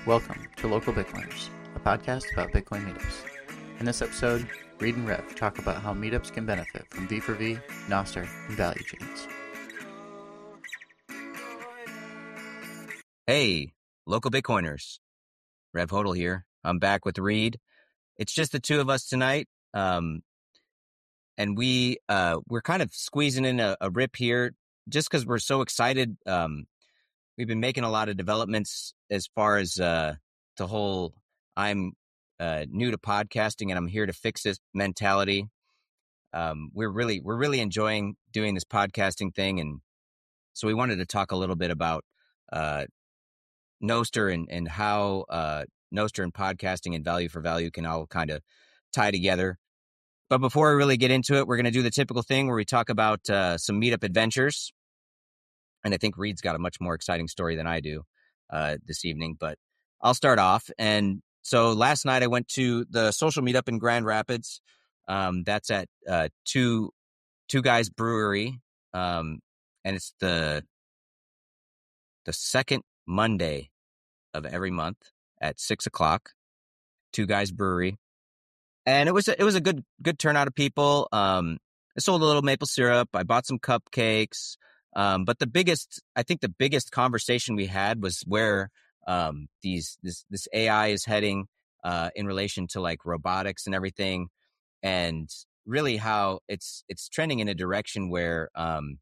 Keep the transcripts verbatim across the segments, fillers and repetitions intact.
Welcome to Local Bitcoiners, a podcast about Bitcoin meetups. In this episode, Reed and Rev talk about how meetups can benefit from V four V, Nostr, and value chains. Hey, Local Bitcoiners. Rev Hodel here. I'm back with Reed. It's just the two of us tonight. Um, and we, uh, we're kind of squeezing in a, a rip here just because we're so excited. Um, we've been making a lot of developments as far as uh, the whole I'm uh, new to podcasting and I'm here to fix this mentality. Um, we're really, we're really enjoying doing this podcasting thing. And so we wanted to talk a little bit about uh, Nostr and, and how uh, Nostr and podcasting and value for value can all kind of tie together. But before we really get into it, we're going to do the typical thing where we talk about uh, some meetup adventures. And I think Reed's got a much more exciting story than I do uh, this evening. But I'll start off. And so last night I went to the social meetup in Grand Rapids. Um, that's at uh, two two Guys Brewery. Um, and it's the the second Monday of every month at six o'clock, Two Guys Brewery. And it was a, it was a good good turnout of people. Um, I sold a little maple syrup. I bought some cupcakes. Um, but the biggest, I think, the biggest conversation we had was where um, these this this A I is heading uh, in relation to like robotics and everything, and really how it's it's trending in a direction where um,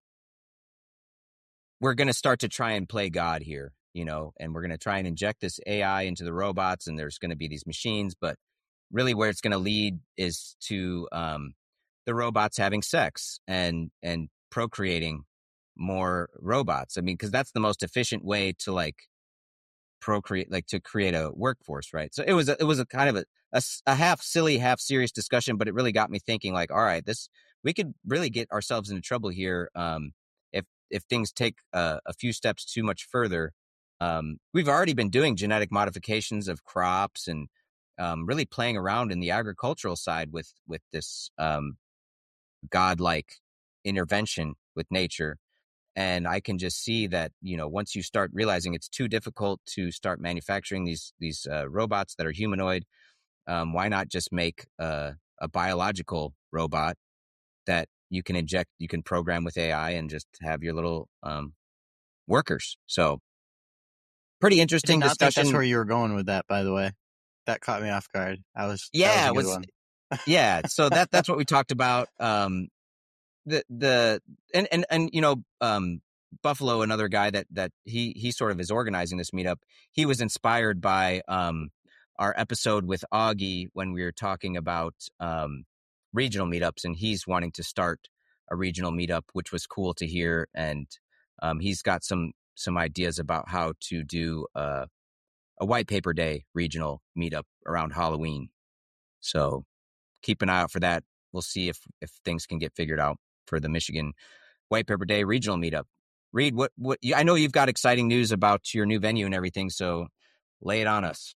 we're going to start to try and play God here, you know, and we're going to try and inject this A I into the robots, and there's going to be these machines, but really where it's going to lead is to um, the robots having sex and and procreating more robots. I mean, because that's the most efficient way to like procreate, like to create a workforce, right? So it was a, it was a kind of a, a, a half silly, half serious discussion, but it really got me thinking. Like, all right, this we could really get ourselves into trouble here um, if if things take uh, a few steps too much further. Um, we've already been doing genetic modifications of crops and um, really playing around in the agricultural side with with this um, godlike intervention with nature. And I can just see that, you know, once you start realizing it's too difficult to start manufacturing these these uh, robots that are humanoid, um, why not just make uh, a biological robot that you can inject, you can program with A I and just have your little um, workers. So pretty I did interesting not think discussion. that's where you were going with that, by the way. That caught me off guard. I was Yeah, that was a good was, one. yeah. So that that's what we talked about. Um, the the and and and you know, um, Buffalo, another guy that that he he sort of is organizing this meetup. He was inspired by um our episode with Augie when we were talking about um regional meetups, and he's wanting to start a regional meetup, which was cool to hear. And um, he's got some some ideas about how to do uh, a white paper day regional meetup around Halloween. So keep an eye out for that. We'll see if if things can get figured out for the Michigan White Paper Day regional meetup. Reed, what what I know you've got exciting news about your new venue and everything, so lay it on us.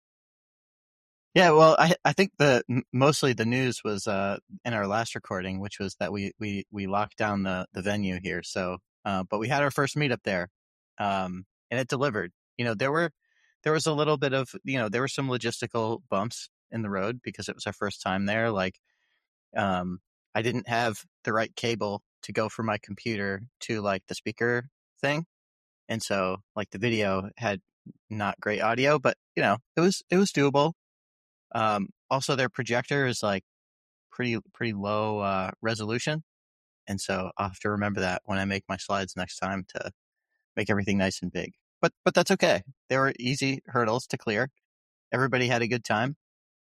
Yeah, well, I I think the mostly the news was uh, in our last recording, which was that we we we locked down the the venue here. So, uh, but we had our first meetup there, um, and it delivered. You know, there were there was a little bit of you know there were some logistical bumps in the road because it was our first time there. Like, um, I didn't have the right cable to go from my computer to like the speaker thing, and so like the video had not great audio, but you know it was it was doable. Um, also, their projector is like pretty pretty low uh, resolution, and so I'll have to remember that when I make my slides next time to make everything nice and big. But but that's okay. They were easy hurdles to clear. Everybody had a good time,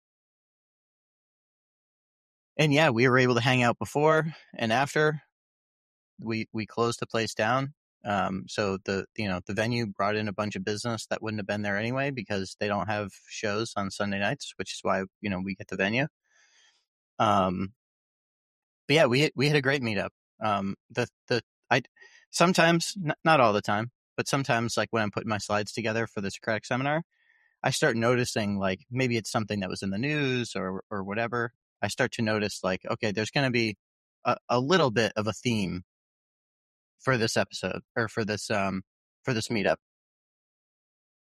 and yeah, we were able to hang out before and after. We we closed the place down. Um, so the you know the venue brought in a bunch of business that wouldn't have been there anyway because they don't have shows on Sunday nights, which is why you know we get the venue. Um, but yeah, we we had a great meetup. Um, the the I sometimes n- not all the time, but sometimes like when I'm putting my slides together for the Socratic seminar, I start noticing like maybe it's something that was in the news or or whatever. I start to notice like okay, there's going to be a, a little bit of a theme for this episode or for this um for this meetup.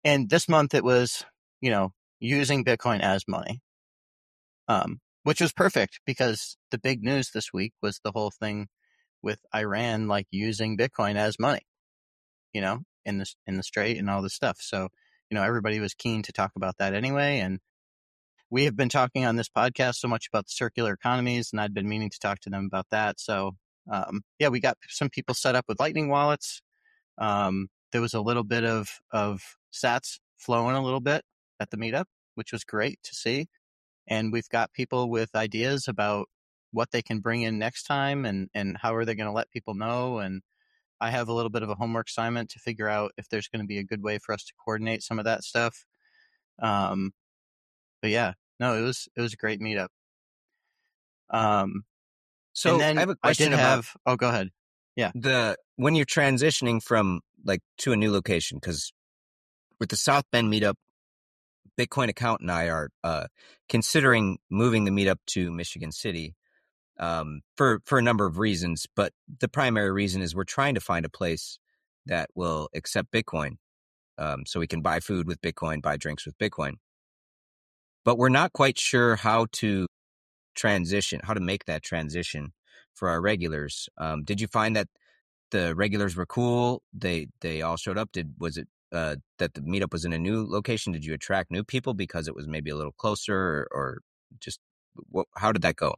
And this month it was, you know, using Bitcoin as money, um, which was perfect because the big news this week was the whole thing with Iran, like using Bitcoin as money, you know, in the, in the Strait and all this stuff. So, you know, everybody was keen to talk about that anyway. And we have been talking on this podcast so much about the circular economies, and I'd been meaning to talk to them about that. So, um, yeah, we got some people set up with Lightning wallets. Um, there was a little bit of, of sats flowing a little bit at the meetup, which was great to see. And we've got people with ideas about what they can bring in next time and, and how are they going to let people know. And I have a little bit of a homework assignment to figure out if there's going to be a good way for us to coordinate some of that stuff. Um, but yeah, no, it was, it was a great meetup. Um, So and then I have a I did question about have, oh, go ahead. Yeah. the when you're transitioning from like to a new location, because with the South Bend meetup, Bitcoin account and I are uh, considering moving the meetup to Michigan City um, for for a number of reasons. But the primary reason is we're trying to find a place that will accept Bitcoin, um, so we can buy food with Bitcoin, buy drinks with Bitcoin. But we're not quite sure how to transition, how to make that transition for our regulars. Um, did you find that the regulars were cool? They they all showed up. Did was it uh, that the meetup was in a new location? Did you attract new people because it was maybe a little closer, or, or just what, how did that go?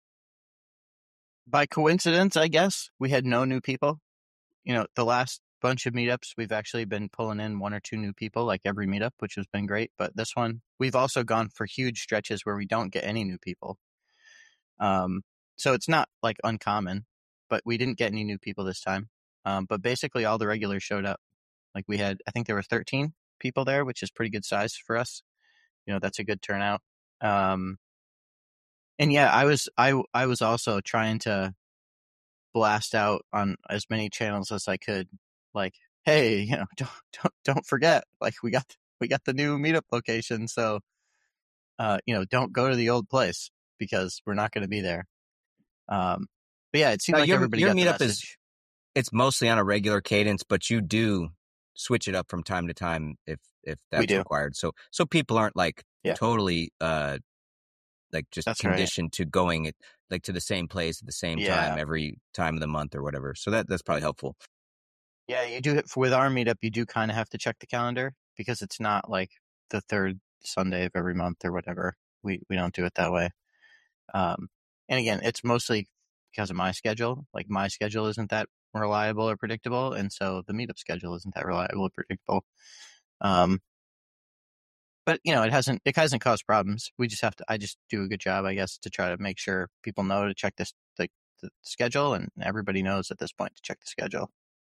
By coincidence, I guess we had no new people. You know, the last bunch of meetups, we've actually been pulling in one or two new people, like every meetup, which has been great. But this one, we've also gone for huge stretches where we don't get any new people. Um, so it's not like uncommon, but we didn't get any new people this time. Um, but basically, all the regulars showed up. Like we had, I think there were thirteen people there, which is pretty good size for us. You know, that's a good turnout. Um, and yeah, I was, I, I was also trying to blast out on as many channels as I could, like, hey, you know, don't don't don't forget, like we got we got the new meetup location, so uh, you know, don't go to the old place because we're not going to be there. Um, but yeah, it seemed Now, like your everybody your got the meetup message. is it's mostly on a regular cadence, but you do switch it up from time to time if if We that's do, required. So so people aren't like yeah, totally uh like just that's right. conditioned to going it like to the same place at the same time Yeah, every time of the month or whatever. So that that's probably helpful. yeah, you do with our meetup. You do kind of have to check the calendar because it's not like the third Sunday of every month or whatever. We we don't do it that way. Um, and again, it's mostly because of my schedule. Like my schedule isn't that reliable or predictable, and so the meetup schedule isn't that reliable or predictable. Um, but you know, it hasn't it hasn't caused problems. We just have to. I just do a good job, I guess, to try to make sure people know to check this the, the schedule, and everybody knows at this point to check the schedule.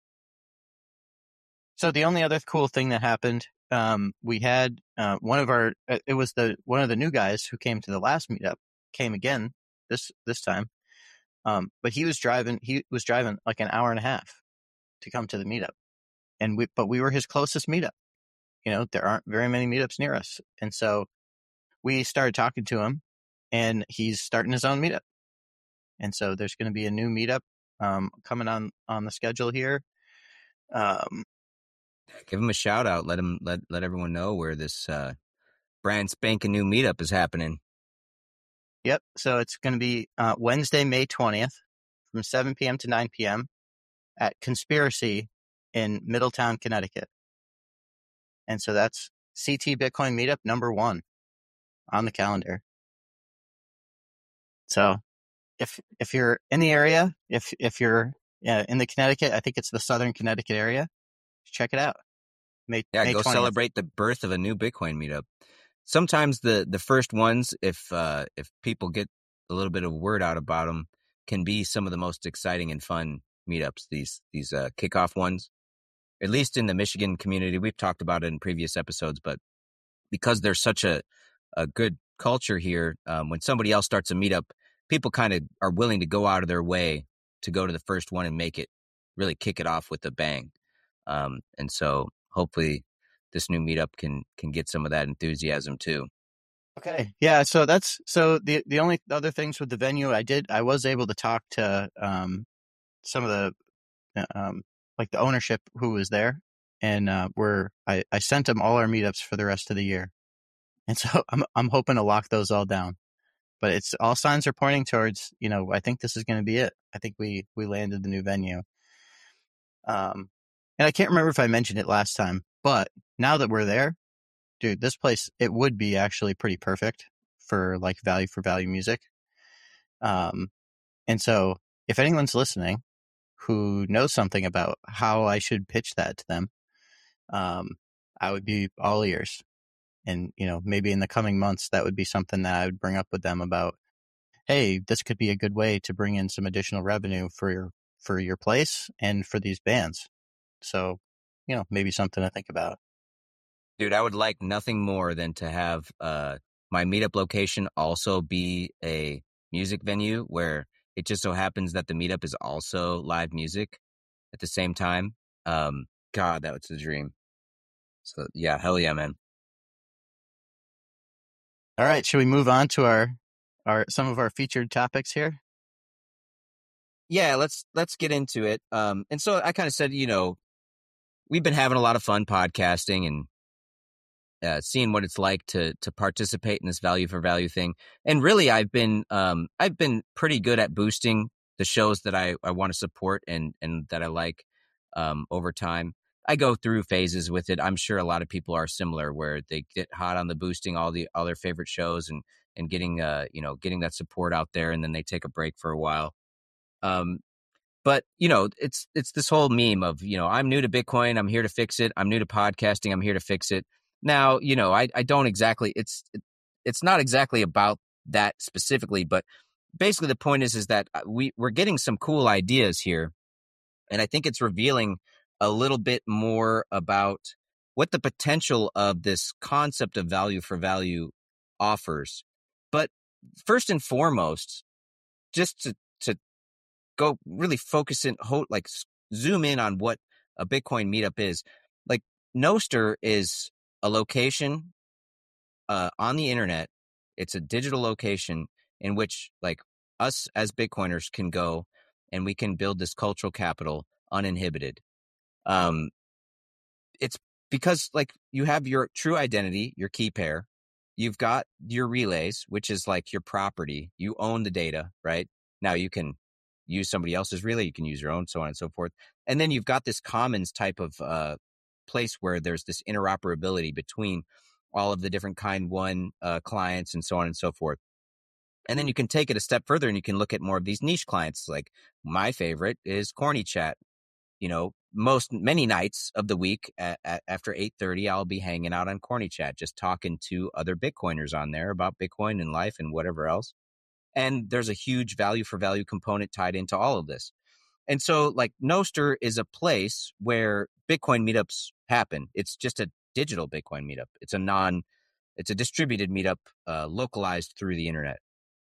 So the only other cool thing that happened, um, we had uh, one of our. It was the one of the new guys who came to the last meetup came again this this time. Um, but he was driving, he was driving like an hour and a half to come to the meetup. And we, but we were his closest meetup. You know, there aren't very many meetups near us. And so we started talking to him and he's starting his own meetup. And so there's going to be a new meetup, um, coming on, on the schedule here. Um, Give him a shout out. Let him let let everyone know where this uh, brand spanking new meetup is happening. yep. So it's going to be uh, Wednesday, May twentieth from seven p.m. to nine p.m. at Conspiracy in Middletown, Connecticut. And so that's C T Bitcoin meetup number one on the calendar. So if if you're in the area, if if you're uh, in the Connecticut, I think it's the Southern Connecticut area, check it out. May Yeah, May go twentieth. celebrate the birth of a new Bitcoin meetup. Sometimes the the first ones, if uh, if people get a little bit of word out about them, can be some of the most exciting and fun meetups. These these uh, kickoff ones, at least in the Michigan community, we've talked about it in previous episodes, but because there's such a a good culture here, um, when somebody else starts a meetup, people kind of are willing to go out of their way to go to the first one and make it really kick it off with a bang. Um, and so hopefully this new meetup can can get some of that enthusiasm too. Okay. Yeah. So that's so the the only other things with the venue, I did I was able to talk to um some of the um like the ownership who was there, and uh, we're I, I sent them all our meetups for the rest of the year, and so I'm I'm hoping to lock those all down. But it's all signs are pointing towards, you know, I think this is going to be it. I think we we landed the new venue. Um, and I can't remember if I mentioned it last time, but now that we're there, dude, this place, it would be actually pretty perfect for like value for value music. Um, and so if anyone's listening who knows something about how I should pitch that to them, um, I would be all ears. And, you know, maybe in the coming months, that would be something that I would bring up with them about, hey, this could be a good way to bring in some additional revenue for your, for your place and for these bands. So, you know, maybe something to think about. Dude, I would like nothing more than to have uh, my meetup location also be a music venue where it just so happens that the meetup is also live music at the same time. Um, God, that was the dream. So yeah, hell yeah, man. All right, should we move on to our our some of our featured topics here? Yeah, let's let's get into it. Um, and so I kind of said, you know, we've been having a lot of fun podcasting and uh, seeing what it's like to to participate in this value for value thing. And really, I've been um, I've been pretty good at boosting the shows that I, I want to support and and that I like um, over time. I go through phases with it. I'm sure a lot of people are similar, where they get hot on the boosting all the all their favorite shows and and getting uh you know getting that support out there, and then they take a break for a while. Um, but you know, it's it's this whole meme of, you know, I'm new to Bitcoin, I'm here to fix it. I'm new to podcasting, I'm here to fix it. Now, you know, I I don't exactly. It's it's not exactly about that specifically, but basically the point is is that we we're getting some cool ideas here, and I think it's revealing a little bit more about what the potential of this concept of value for value offers. But first and foremost, just to to go really focus in, like zoom in on what a Bitcoin meetup is. Like Nostr is a location uh, on the internet. It's a digital location in which like us as Bitcoiners can go and we can build this cultural capital uninhibited. Um, it's because like you have your true identity, your key pair. You've got your relays, which is like your property. You own the data, right? Now you can use somebody else's relay, you can use your own, so on and so forth. And then you've got this commons type of uh, place where there's this interoperability between all of the different kind one uh, clients and so on and so forth. And then you can take it a step further and you can look at more of these niche clients. Like my favorite is Corny Chat. You know, most many nights of the week at, at, after eight thirty, I'll be hanging out on Corny Chat, just talking to other Bitcoiners on there about Bitcoin and life and whatever else. And there's a huge value for value component tied into all of this. And so like Nostr is a place where Bitcoin meetups happen. It's just a digital Bitcoin meetup. It's a non, it's a distributed meetup uh, localized through the internet.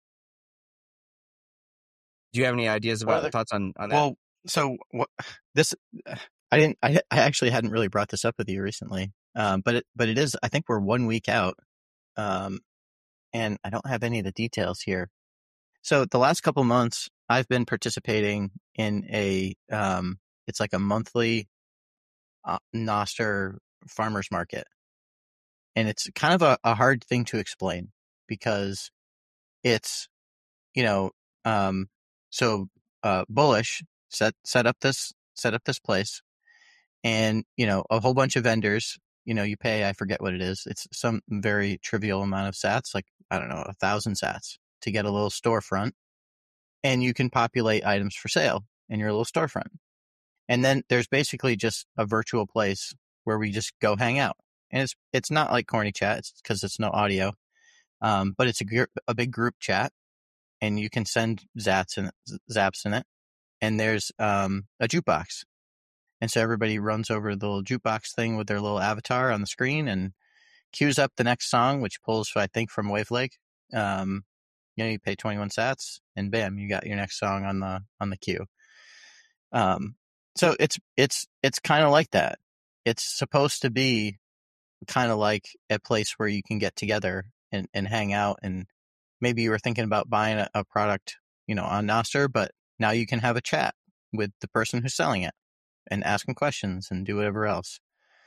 Do you have any ideas about the, thoughts on, on that? Well, so what this, I didn't, I, I actually hadn't really brought this up with you recently. Um, but it, but it is, I think we're one week out. Um, and I don't have any of the details here. So the last couple months I've been participating in a, um, it's like a monthly uh, Nostr farmers market. And it's kind of a, a hard thing to explain because it's, you know, um, so uh, Bullish set set up this set up this place, and you know a whole bunch of vendors. You know, you pay, I forget what it is. It's some very trivial amount of sats, like I don't know, a thousand sats to get a little storefront, and you can populate items for sale in your little storefront. And then there's basically just a virtual place where we just go hang out, and it's it's not like Corny Chat, it's because it's no audio, um, but it's a gr- a big group chat. And you can send zats and zaps in it. And there's um, a jukebox. And so everybody runs over the little jukebox thing with their little avatar on the screen and queues up the next song, which pulls, I think, from Wavelake. Um, you know, you pay twenty-one sats, and bam, you got your next song on the on the queue. Um, so it's it's it's kind of like that. It's supposed to be kind of like a place where you can get together and, and hang out, and maybe you were thinking about buying a, a product, you know, on Nostr, but now you can have a chat with the person who's selling it and ask them questions and do whatever else.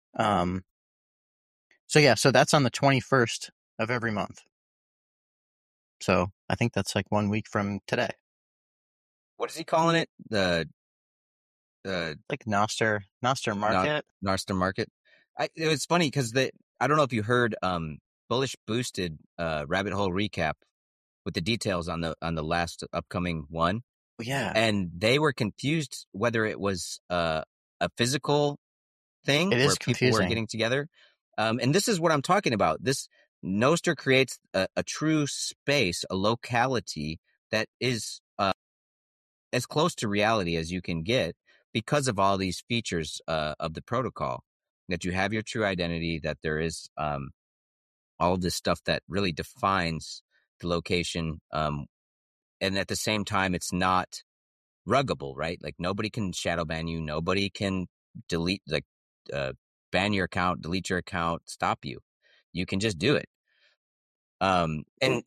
Um, so yeah, so that's on the twenty-first of every month. So I think that's like one week from today. What is he calling it? The the Like Noster Noster Market. Noster Market. I, it was funny because the I don't know if you heard um, Bullish boosted uh, Rabbit Hole recap with the details on the on the last upcoming one. Yeah, and they were confused whether it was uh, a physical thing it where is people were confusing. getting together. Um, and this is what I'm talking about. This Nostr creates a, a true space, a locality that is uh, as close to reality as you can get because of all these features uh, of the protocol. That you have your true identity, that there is um, all of this stuff that really defines the location. Um, and at the same time, it's not ruggable, right? Like nobody can shadow ban you. Nobody can delete, like, uh, ban your account, delete your account, stop you. You can just do it. Um, and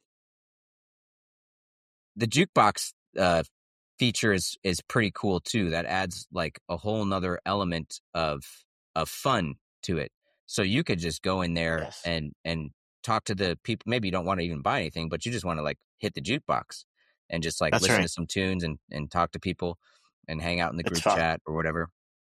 the jukebox uh, feature is is pretty cool too. That adds like a whole nother element of of fun to it. So you could just go in there Yes. and and talk to the people. Maybe you don't want to even buy anything, but you just want to like hit the jukebox and just like That's listen right. to some tunes and and talk to people and hang out in the It's group fun. chat or whatever.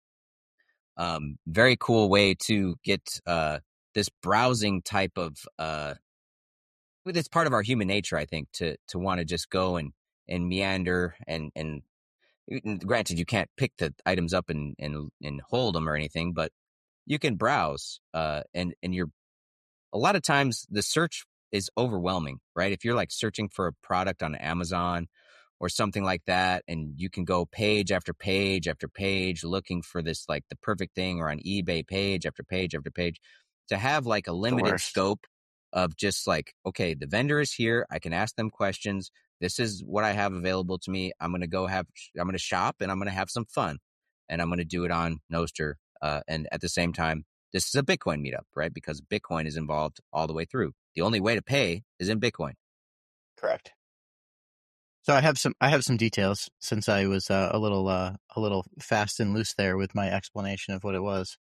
Um, very cool way to get uh, this browsing type of. Uh, it's part of our human nature, I think, to to want to just go and and meander and and. Granted, you can't pick the items up and and and hold them or anything, but you can browse. Uh, and and you're a lot of times the search is overwhelming, right? If you're like searching for a product on Amazon or something like that, and you can go page after page after page looking for this like the perfect thing, or on eBay page after page after page, to have like a The limited worst. scope of just like, okay, the vendor is here. I can ask them questions. This is what I have available to me. I'm going to go have, I'm going to shop and I'm going to have some fun, and I'm going to do it on Nostr. Uh, and at the same time, this is a Bitcoin meetup, right? Because Bitcoin is involved all the way through. The only way to pay is in Bitcoin. Correct. So I have some I have some details, since I was uh, a little uh, a little fast and loose there with my explanation of what it was.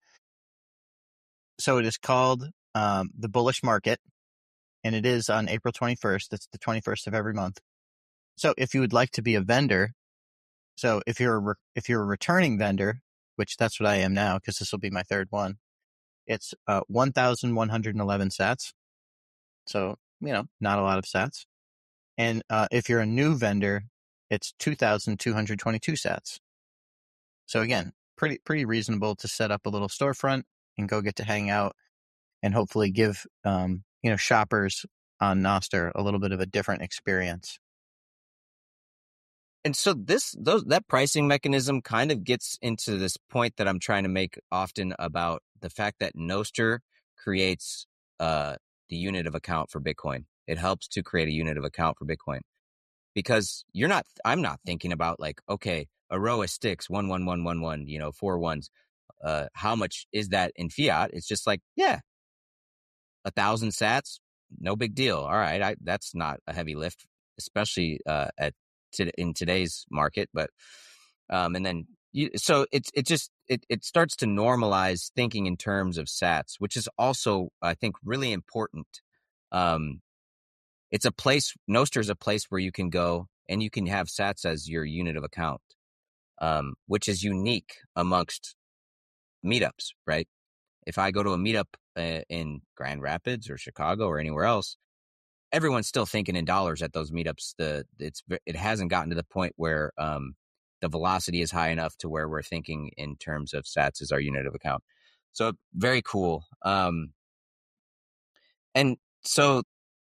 So it is called um, the Bullish Market, and it is on April twenty-first. It's the twenty-first of every month. So if you would like to be a vendor, so if you're a re- if you're a returning vendor, which that's what I am now because this will be my third one, it's uh, one thousand one hundred eleven sats. So, you know, not a lot of sats. And uh, if you're a new vendor, it's two thousand two hundred twenty-two sats. So again, pretty pretty reasonable to set up a little storefront and go get to hang out and hopefully give um, you know shoppers on Nostr a little bit of a different experience. And so this those that pricing mechanism kind of gets into this point that I'm trying to make often about the fact that Nostr creates uh, the unit of account for Bitcoin. It helps to create a unit of account for Bitcoin, because you're not, I'm not thinking about like, okay, a row of sticks, one, one, one, one, one, you know, four ones. Uh, how much is that in fiat? It's just like, yeah, a thousand sats, no big deal. All right. I, that's not a heavy lift, especially uh, at to, in today's market. But, um, and then you, so it's, it just, it, it starts to normalize thinking in terms of sats, which is also, I think, really important. Um, It's a place, Nostr is a place where you can go and you can have sats as your unit of account, um, which is unique amongst meetups, right? If I go to a meetup uh, in Grand Rapids or Chicago or anywhere else, everyone's still thinking in dollars at those meetups. The it's it hasn't gotten to the point where um, the velocity is high enough to where we're thinking in terms of sats as our unit of account. So very cool. Um, and so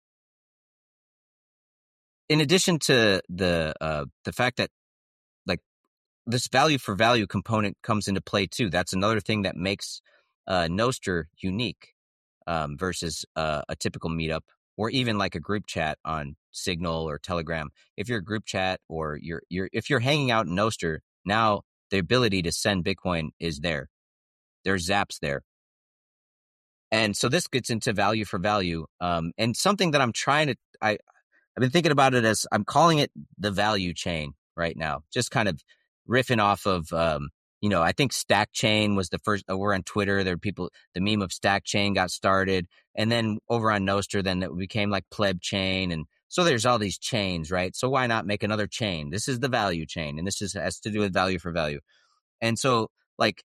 in addition to the uh, the fact that like this value for value component comes into play too. That's another thing that makes uh, Nostr unique um, versus uh, a typical meetup, or even like a group chat on Signal or Telegram. If you're a group chat or you're you're if you're hanging out in Nostr, now the ability to send Bitcoin is there. There's zaps there. And so this gets into value for value. Um, and something that I'm trying to, I, I've been thinking about it as I'm calling it the value chain right now, just kind of riffing off of um, you know, I think Stack Chain was the first. Uh, we're on Twitter. There are people. The meme of Stack Chain got started, and then over on Nostr, then it became like Pleb Chain, and so there's all these chains, right? So why not make another chain? This is the value chain, and this is has to do with value for value. And so, like,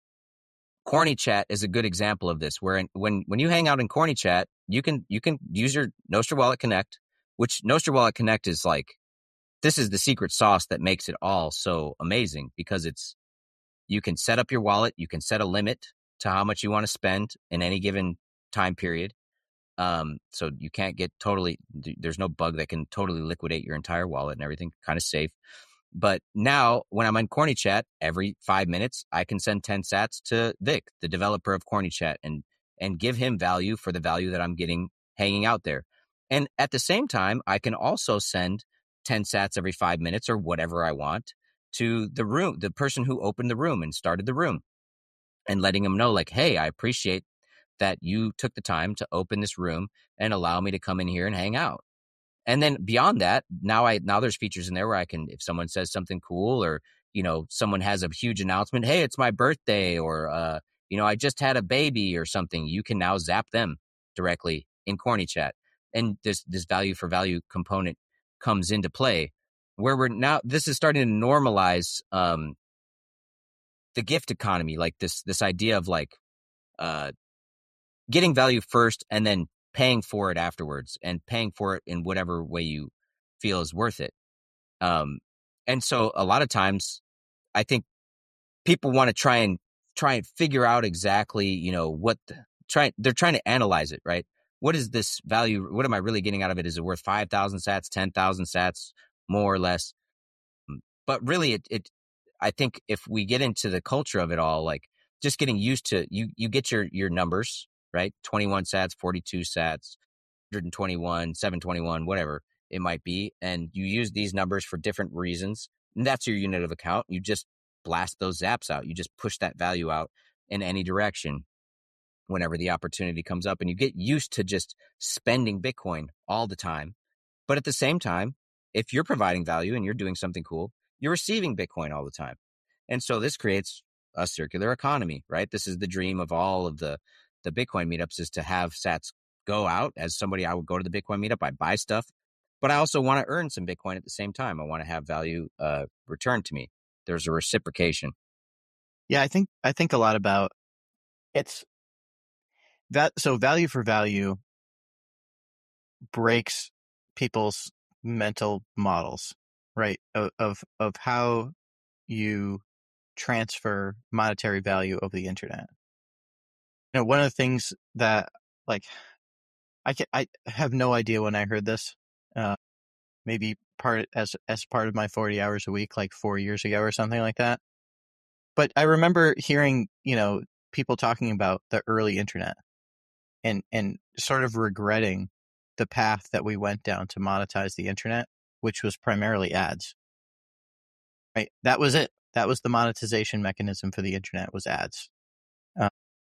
Corny Chat is a good example of this, where in, when when you hang out in Corny Chat, you can you can use your Nostr Wallet Connect, which Nostr Wallet Connect is like, this is the secret sauce that makes it all so amazing, because it's, you can set up your wallet, you can set a limit to how much you want to spend in any given time period. Um, so you can't get totally, there's no bug that can totally liquidate your entire wallet and everything, kind of safe. But now when I'm on Corny Chat, every five minutes, I can send ten sats to Vic, the developer of Corny Chat, and, and give him value for the value that I'm getting hanging out there. And at the same time, I can also send ten sats every five minutes or whatever I want to the room, the person who opened the room and started the room, and letting them know, like, hey, I appreciate that you took the time to open this room and allow me to come in here and hang out. And then beyond that, now I now there's features in there where I can, if someone says something cool, or, you know, someone has a huge announcement, hey, it's my birthday, or, uh, you know, I just had a baby or something, you can now zap them directly in Corny Chat. And this, this value for value component comes into play, where we're now, this is starting to normalize um, the gift economy, like this, this idea of like uh, getting value first and then paying for it afterwards, and paying for it in whatever way you feel is worth it. Um, and so a lot of times I think people want to try and try and figure out exactly, you know, what the, try, they're trying to analyze it, right? What is this value? What am I really getting out of it? Is it worth five thousand sats, ten thousand sats, more or less? But really it, it, I think if we get into the culture of it all, like just getting used to, you, you get your, your numbers, right? twenty-one sats, forty-two sats, one hundred twenty-one, seven twenty-one, whatever it might be. And you use these numbers for different reasons. And that's your unit of account. You just blast those zaps out. You just push that value out in any direction whenever the opportunity comes up. And you get used to just spending Bitcoin all the time. But at the same time, if you're providing value and you're doing something cool, you're receiving Bitcoin all the time. And so this creates a circular economy, right? This is the dream of all of the, the Bitcoin meetups, is to have sats go out. As somebody, I would go to the Bitcoin meetup, I buy stuff, but I also want to earn some Bitcoin at the same time. I want to have value uh, returned to me. There's a reciprocation. Yeah, I think I think a lot about it's that. So value for value breaks people's mental models, right? Of of, of how you transfer monetary value over the internet. You know, one of the things that, like, I can, I have no idea when I heard this. Uh, maybe part as as part of my forty hours a week, like four years ago or something like that. But I remember hearing, you know, people talking about the early internet, and and sort of regretting the path that we went down to monetize the internet, which was primarily ads. Right? That was it. That was the monetization mechanism for the internet, was ads. Uh,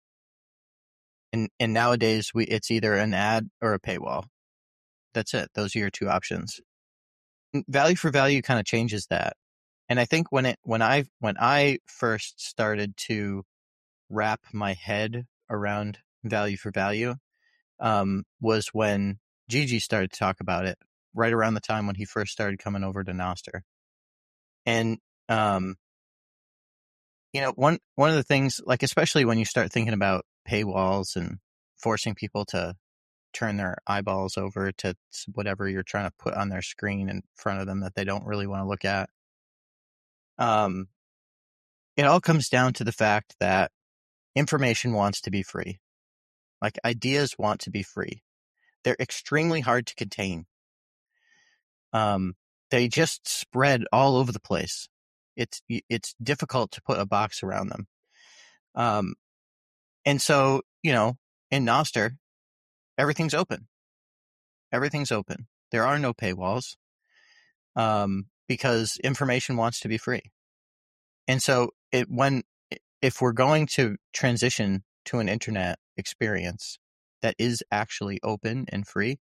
and and nowadays we it's either an ad or a paywall. That's it. Those are your two options. Value for value kind of changes that. And I think when it when I when I first started to wrap my head around value for value, um, was when Gigi started to talk about it, right around the time when he first started coming over to Nostr. And um, you know, one one of the things, like, especially when you start thinking about paywalls and forcing people to turn their eyeballs over to whatever you're trying to put on their screen in front of them that they don't really want to look at. Um, it all comes down to the fact that information wants to be free. Like, ideas want to be free. They're extremely hard to contain. Um, they just spread all over the place. It's it's difficult to put a box around them. Um, and so, you know, in Nostr, everything's open. Everything's open. There are no paywalls, um, because information wants to be free. And so it when if we're going to transition to an internet experience that is actually open and free,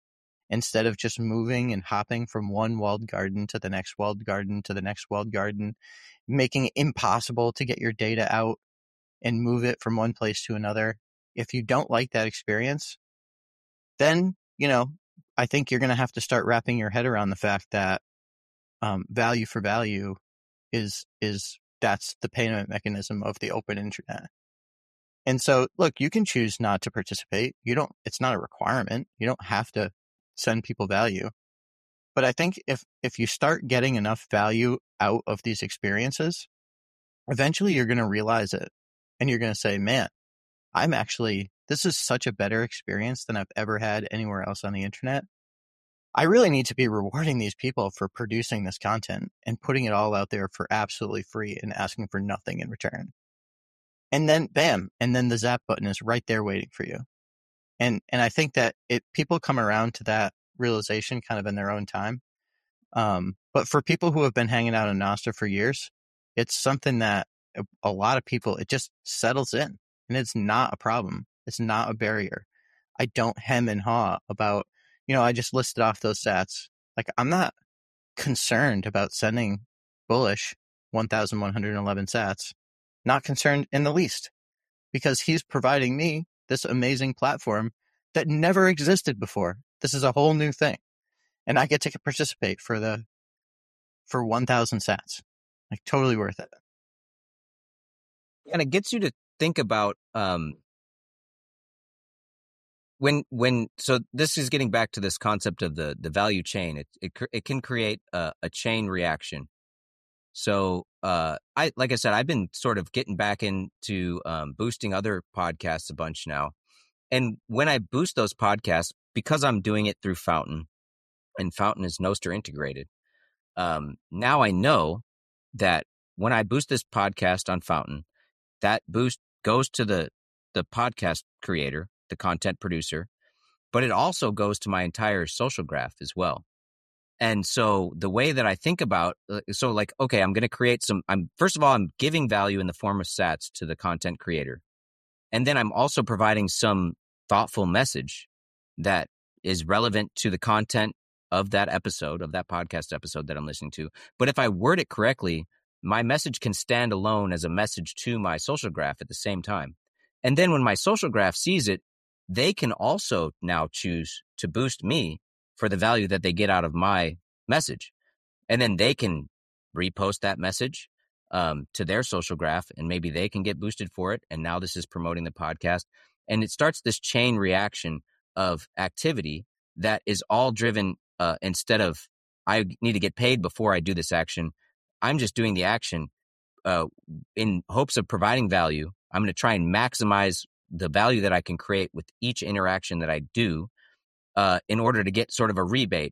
instead of just moving and hopping from one walled garden to the next walled garden to the next walled garden, making it impossible to get your data out and move it from one place to another. If you don't like that experience, then, you know, I think you're going to have to start wrapping your head around the fact that um, value for value is, is that's the payment mechanism of the open internet. And so, look, you can choose not to participate. You don't, it's not a requirement. You don't have to send people value. But I think if, if you start getting enough value out of these experiences, eventually you're going to realize it and you're going to say, man, I'm actually, this is such a better experience than I've ever had anywhere else on the internet. I really need to be rewarding these people for producing this content and putting it all out there for absolutely free and asking for nothing in return. And then bam, and then the Zap button is right there waiting for you. And and I think that it people come around to that realization kind of in their own time. Um, but for people who have been hanging out in Nostr for years, it's something that a, a lot of people, it just settles in and it's not a problem. It's not a barrier. I don't hem and haw about, you know, I just listed off those sats. Like, I'm not concerned about sending Bullish one thousand one hundred eleven sats. Not concerned in the least, because he's providing me this amazing platform that never existed before. This is a whole new thing. And I get to participate for the, for one thousand sats. Like, totally worth it. And it gets you to think about, um, when, when, so this is getting back to this concept of the, the value chain. It, it, it can create a, a chain reaction. So, uh, I, like I said, I've been sort of getting back into, um, boosting other podcasts a bunch now. And when I boost those podcasts, because I'm doing it through Fountain, and Fountain is Nostr integrated, um, now I know that when I boost this podcast on Fountain, that boost goes to the, the podcast creator, the content producer, but it also goes to my entire social graph as well. And so the way that I think about, so like, okay, I'm going to create some, I'm, first of all, I'm giving value in the form of sats to the content creator. And then I'm also providing some thoughtful message that is relevant to the content of that episode, of that podcast episode that I'm listening to. But if I word it correctly, my message can stand alone as a message to my social graph at the same time. And then when my social graph sees it, they can also now choose to boost me for the value that they get out of my message. And then they can repost that message um, to their social graph, and maybe they can get boosted for it. And now this is promoting the podcast. And it starts this chain reaction of activity that is all driven uh, instead of, I need to get paid before I do this action. I'm just doing the action uh, in hopes of providing value. I'm going to try and maximize the value that I can create with each interaction that I do uh, in order to get sort of a rebate.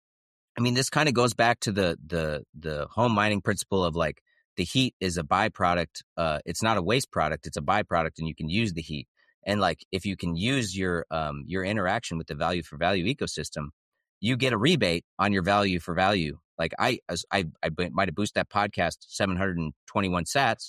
I mean, this kind of goes back to the the the home mining principle of like the heat is a byproduct. Uh, it's not a waste product. It's a byproduct, and you can use the heat. And like if you can use your um, your interaction with the value for value ecosystem, you get a rebate on your value for value. Like I as I I might have boosted that podcast seven hundred twenty-one sats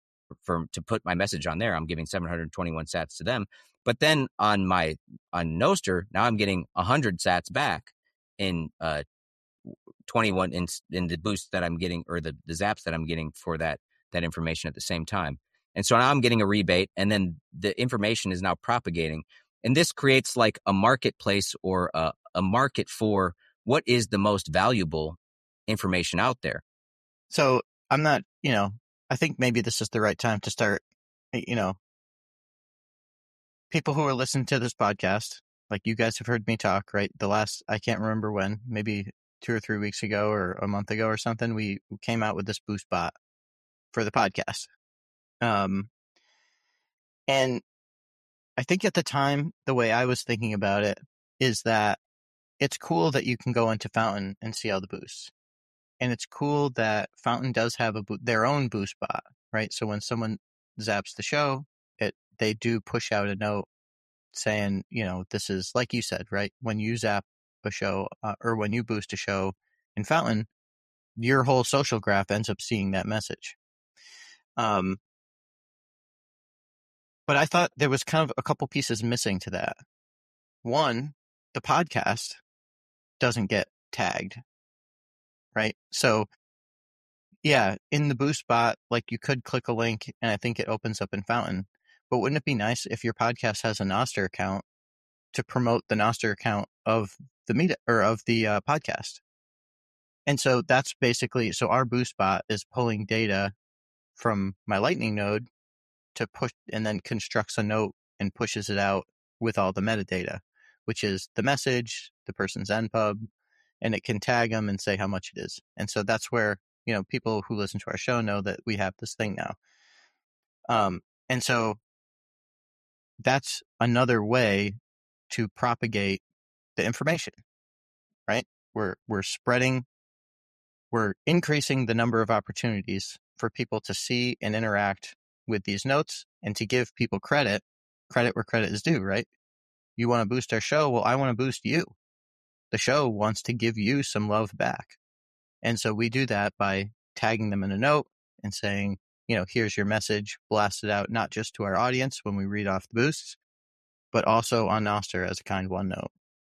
for to put my message on there. I'm giving seven hundred twenty-one sats to them. But then on my on Nostr, now I'm getting one hundred sats back in uh twenty-one in in the boost that I'm getting, or the, the zaps that I'm getting for that that information at the same time. And so now I'm getting a rebate, and then the information is now propagating. And this creates like a marketplace or a, a market for what is the most valuable information out there. So I'm not, you know, I think maybe this is the right time to start, you know, people who are listening to this podcast, like you guys have heard me talk, right? The last, I can't remember when, maybe two or three weeks ago or a month ago or something, we came out with this boost bot for the podcast. Um, and I think at the time, the way I was thinking about it is that it's cool that you can go into Fountain and see all the boosts. And it's cool that Fountain does have a bo- their own boost bot, right? So when someone zaps the show, it they do push out a note saying, you know, this is, like you said, right? When you zap a show uh, or when you boost a show in Fountain, your whole social graph ends up seeing that message. Um, but I thought there was kind of a couple pieces missing to that. One, the podcast doesn't get tagged, right? So yeah, in the Boost bot, like you could click a link and I think it opens up in Fountain. But wouldn't it be nice if your podcast has a Nostr account to promote the Nostr account of the meet or of the uh, podcast? And so that's basically, so our Boost bot is pulling data from my Lightning node to push and then constructs a note and pushes it out with all the metadata, which is the message, the person's N pub, and it can tag them and say how much it is. And so that's where, you know, people who listen to our show know that we have this thing now. Um, and so that's another way to propagate the information, right? We're, we're spreading, we're increasing the number of opportunities for people to see and interact with these notes and to give people credit, credit where credit is due, right? You want to boost our show? Well, I want to boost you. The show wants to give you some love back. And so we do that by tagging them in a note and saying, you know, here's your message, blast it out, not just to our audience when we read off the boosts, but also on Nostr as a kind one note.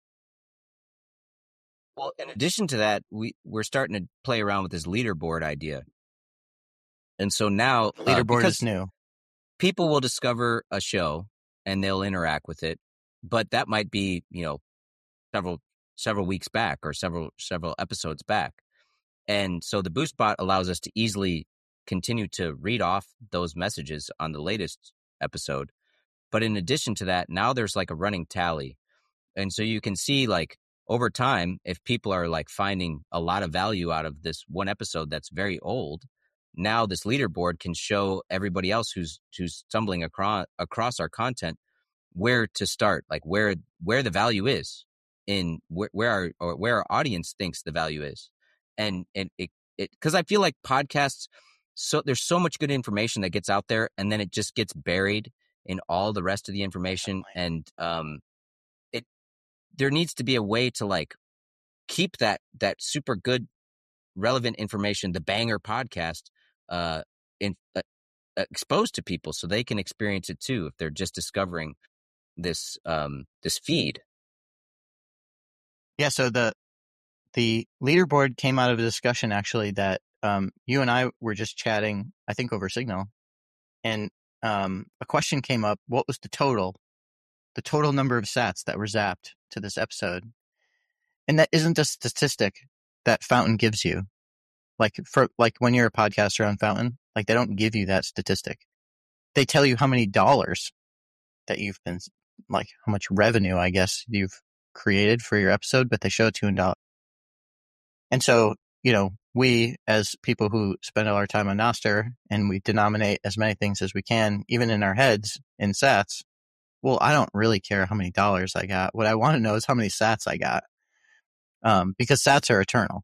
Well, in addition to that, we, we're starting to play around with this leaderboard idea. And so now, leaderboard uh, is new. People will discover a show and they'll interact with it, but that might be, you know, several several weeks back or several several episodes back. And so the Boost bot allows us to easily continue to read off those messages on the latest episode. But in addition to that, now there's like a running tally. And so you can see like over time, if people are like finding a lot of value out of this one episode that's very old, now this leaderboard can show everybody else who's who's stumbling across across our content where to start, like where where the value is in where, where our or where our audience thinks the value is. And and it it because I feel like podcasts, so there's so much good information that gets out there and then it just gets buried in all the rest of the information. And um it there needs to be a way to like keep that that super good relevant information, the banger podcast, uh in uh, exposed to people so they can experience it too if they're just discovering this um this feed. Yeah, so the the leaderboard came out of a discussion actually that um you and I were just chatting, I think over Signal, and um a question came up: what was the total the total number of sats that were zapped to this episode? And that isn't a statistic that Fountain gives you. Like for like when you're a podcaster on Fountain, like they don't give you that statistic. They tell you how many dollars that you've been, like how much revenue, I guess, you've created for your episode, but they show it to you in dollars. And so, you know, we as people who spend all our time on Nostr and we denominate as many things as we can, even in our heads in sats. Well, I don't really care how many dollars I got. What I want to know is how many sats I got. Um, because sats are eternal.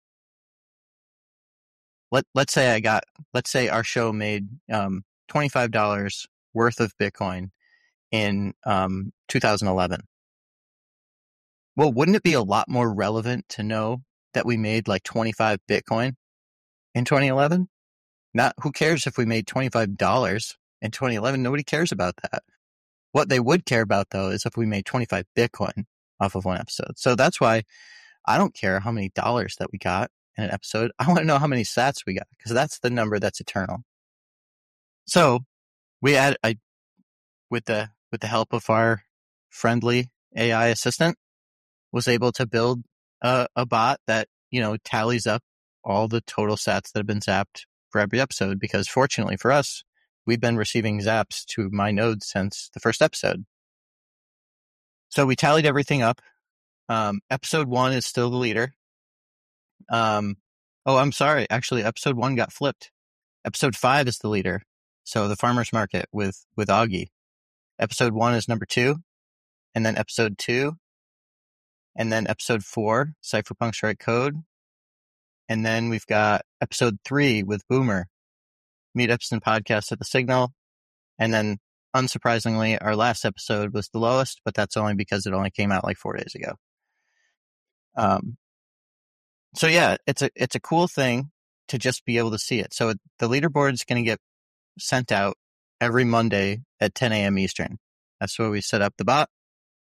Let, let's say I got, let's say our show made um, twenty-five dollars worth of Bitcoin in um, two thousand eleven. Well, wouldn't it be a lot more relevant to know that we made like twenty-five Bitcoin in twenty eleven? Not, who cares if we made twenty-five dollars in twenty eleven? Nobody cares about that. What they would care about, though, is if we made twenty-five Bitcoin off of one episode. So that's why I don't care how many dollars that we got in an episode. I want to know how many sats we got, because that's the number that's eternal. So we add, I, with the with the help of our friendly A I assistant, was able to build a, a bot that, you know, tallies up all the total sats that have been zapped for every episode. Because fortunately for us, we've been receiving zaps to my node since the first episode. So we tallied everything up. Um, episode one is still the leader. Um, oh, I'm sorry. Actually, episode one got flipped. Episode five is the leader. So the farmer's market with, with Augie. Episode one is number two. And then episode two. And then episode four, Cypherpunks Write Code. And then we've got episode three with Boomer, Meetups and Podcasts at the Signal. And then, unsurprisingly, our last episode was the lowest, but that's only because it only came out like four days ago. Um, so yeah, it's a it's a cool thing to just be able to see it. So the leaderboard is going to get sent out every Monday at ten a.m. Eastern. That's where we set up the bot.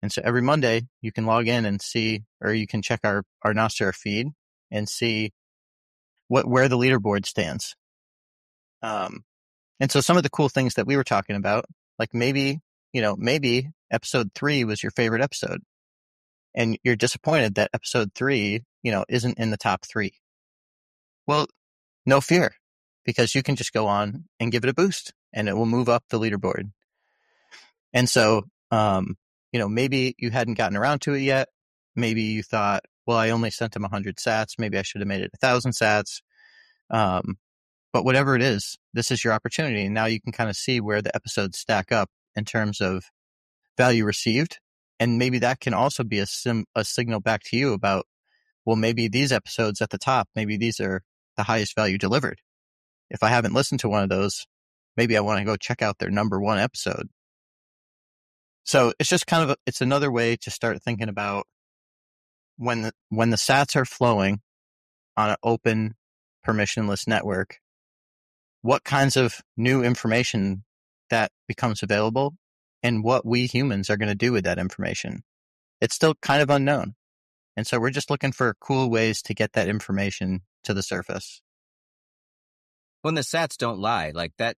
And so every Monday you can log in and see, or you can check our, our Nostr feed and see what, where the leaderboard stands. Um, and so some of the cool things that we were talking about, like maybe, you know, maybe episode three was your favorite episode and you're disappointed that episode three, you know, isn't in the top three. Well, no fear, because you can just go on and give it a boost and it will move up the leaderboard. And so, um, you know, maybe you hadn't gotten around to it yet. Maybe you thought, well, I only sent him one hundred sats. Maybe I should have made it one thousand sats. Um, but whatever it is, this is your opportunity. And now you can kind of see where the episodes stack up in terms of value received. And maybe that can also be a, sim- a signal back to you about, well, maybe these episodes at the top, maybe these are the highest value delivered. If I haven't listened to one of those, maybe I want to go check out their number one episode. So it's just kind of, a, it's another way to start thinking about when the, when the sats are flowing on an open, permissionless network, what kinds of new information that becomes available and what we humans are going to do with that information. It's still kind of unknown. And so we're just looking for cool ways to get that information to the surface. When the sats don't lie, like that,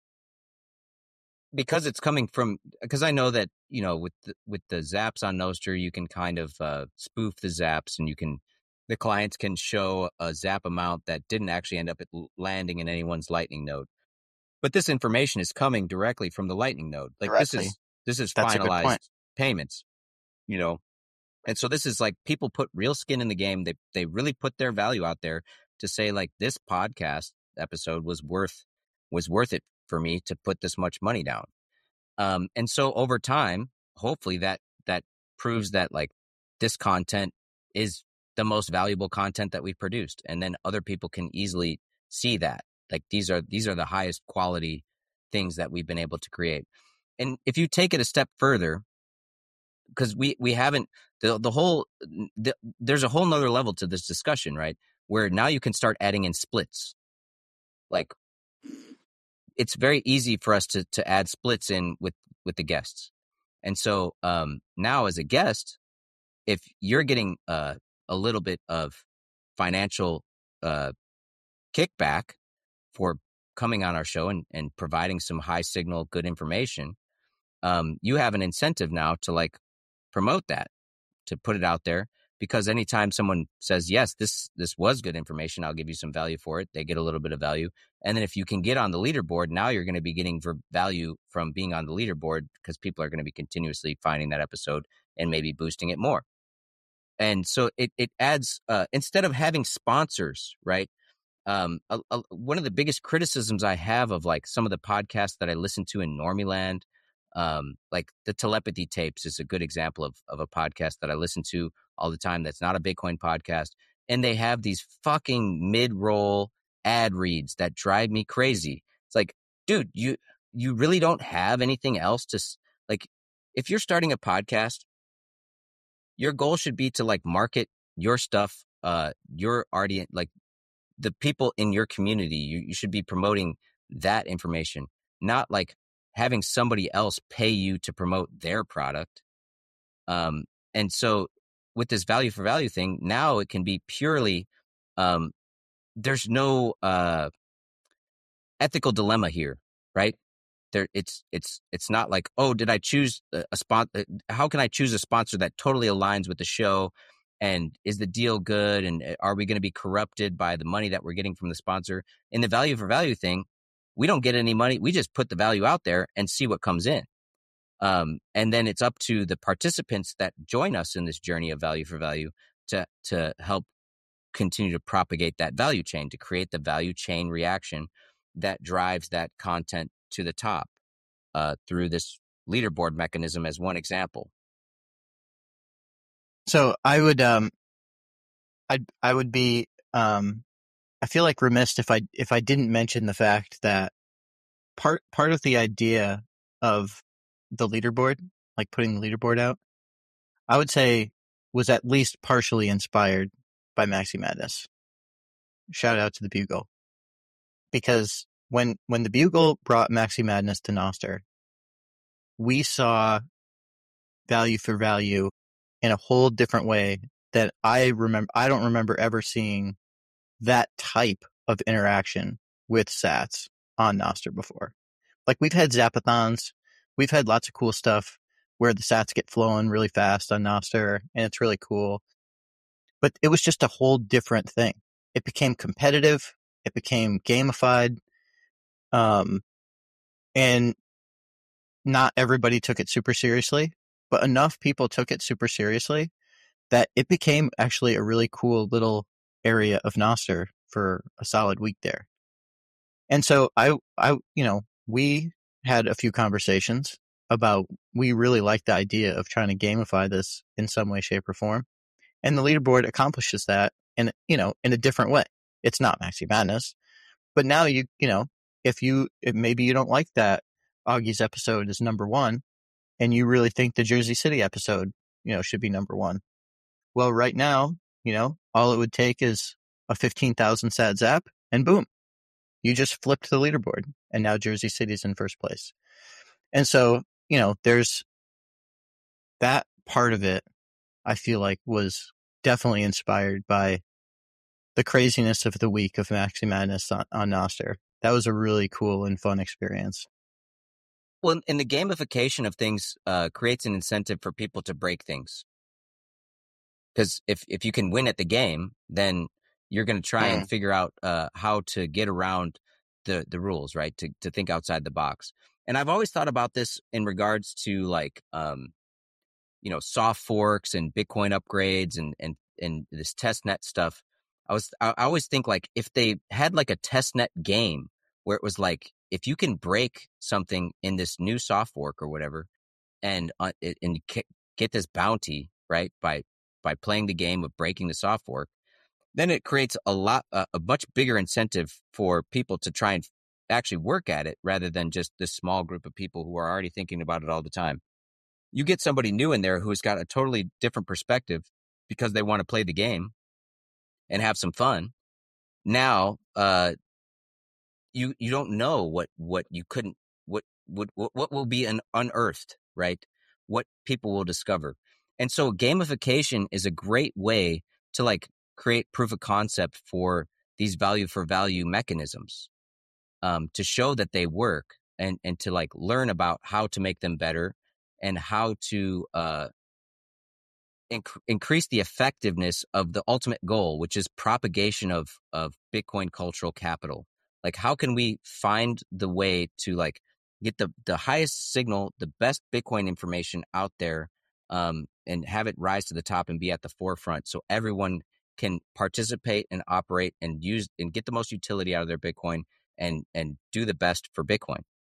because it's coming from, because I know that, you know, with the, with the zaps on Nostr, you can kind of uh, spoof the zaps, and you can, the clients can show a zap amount that didn't actually end up at landing in anyone's Lightning node. But this information is coming directly from the Lightning node. Like Directly. this is this is That's a good point. finalized payments, you know. And so this is like, people put real skin in the game. They they really put their value out there to say, like, this podcast episode was worth was worth it for me to put this much money down. Um, and so over time, hopefully that that proves that, like, this content is the most valuable content that we've produced, and then other people can easily see that, like, these are these are the highest quality things that we've been able to create. And if you take it a step further, because we we haven't the the whole the, there's a whole nother level to this discussion, right? Where now you can start adding in splits. Like, it's very easy for us to to add splits in with with the guests. And so um, now as a guest, if you're getting uh, a little bit of financial uh, kickback for coming on our show and, and providing some high signal, good information, um, you have an incentive now to, like, promote that, to put it out there, because anytime someone says, yes, this this was good information, I'll give you some value for it, they get a little bit of value. And then if you can get on the leaderboard, now you're going to be getting value from being on the leaderboard, because people are going to be continuously finding that episode and maybe boosting it more. And so it, it adds, uh, instead of having sponsors, right? Um, a, a, one of the biggest criticisms I have of, like, some of the podcasts that I listen to in Normieland, um, like the Telepathy Tapes is a good example of, of a podcast that I listen to all the time. That's not a Bitcoin podcast. And they have these fucking mid-roll ad reads that drive me crazy. It's like, dude, you, you really don't have anything else to, like, if you're starting a podcast, your goal should be to, like, market your stuff, uh, your audience, like, the people in your community. You, you should be promoting that information, not like having somebody else pay you to promote their product. Um, and so with this value for value thing, now it can be purely, um, there's no uh, ethical dilemma here, right? There, it's it's it's not like, oh, did I choose a, a spot? How can I choose a sponsor that totally aligns with the show? And is the deal good? And are we going to be corrupted by the money that we're getting from the sponsor? In the value for value thing, we don't get any money. We just put the value out there and see what comes in. Um, and then it's up to the participants that join us in this journey of value for value to to help continue to propagate that value chain, to create the value chain reaction that drives that content to the top uh, through this leaderboard mechanism, as one example. So I would, um, I I would be, um, I feel like remiss if I if I didn't mention the fact that part part of the idea of the leaderboard, like putting the leaderboard out, I would say was at least partially inspired by Maxi Madness. Shout out to the Bugle, because when when the Bugle brought Maxi Madness to Nostr, we saw value for value in a whole different way that I remember. I don't remember ever seeing that type of interaction with sats on Nostr before. Like, we've had Zapathons, we've had lots of cool stuff where the sats get flowing really fast on Nostr, and it's really cool. But it was just a whole different thing. It became competitive, it became gamified, um, and not everybody took it super seriously, but enough people took it super seriously that it became actually a really cool little area of Nostr for a solid week there. And so I, I, you know, we had a few conversations about, we really liked the idea of trying to gamify this in some way, shape, or form. And the leaderboard accomplishes that in, you know, in a different way. It's not Maxi Madness, but now you, you know, if you, if maybe you don't like that Augie's episode is number one, and you really think the Jersey City episode, you know, should be number one. Well, right now, you know, all it would take is a fifteen thousand sat zap, and boom, you just flipped the leaderboard, and now Jersey City's in first place. And so, you know, there's that part of it, I feel like, was definitely inspired by the craziness of the week of Maxi Madness on, on Nostr. That was a really cool and fun experience. Well, and the gamification of things uh, creates an incentive for people to break things. Because if, if you can win at the game, then you're going to try mm. and figure out uh, how to get around the, the rules, right? To to think outside the box. And I've always thought about this in regards to, like, um, you know, soft forks and Bitcoin upgrades and and and this testnet stuff. I was I, I always think, like, if they had like a testnet game where it was like, if you can break something in this new soft fork or whatever, and uh, and get this bounty, right, by by playing the game of breaking the soft fork, then it creates a lot uh, a much bigger incentive for people to try and actually work at it, rather than just this small group of people who are already thinking about it all the time. You get somebody new in there who's got a totally different perspective because they want to play the game and have some fun. Now, uh, you you don't know what what you couldn't what what what will be un- unearthed, right? What people will discover. And so gamification is a great way to, like, create proof of concept for these value for value mechanisms, um, to show that they work, and and to, like, learn about how to make them better and how to uh, inc- increase the effectiveness of the ultimate goal, which is propagation of of Bitcoin cultural capital. Like, how can we find the way to, like, get the, the highest signal, the best Bitcoin information out there, um, and have it rise to the top and be at the forefront so everyone can participate and operate and use and get the most utility out of their Bitcoin and, and do the best for Bitcoin.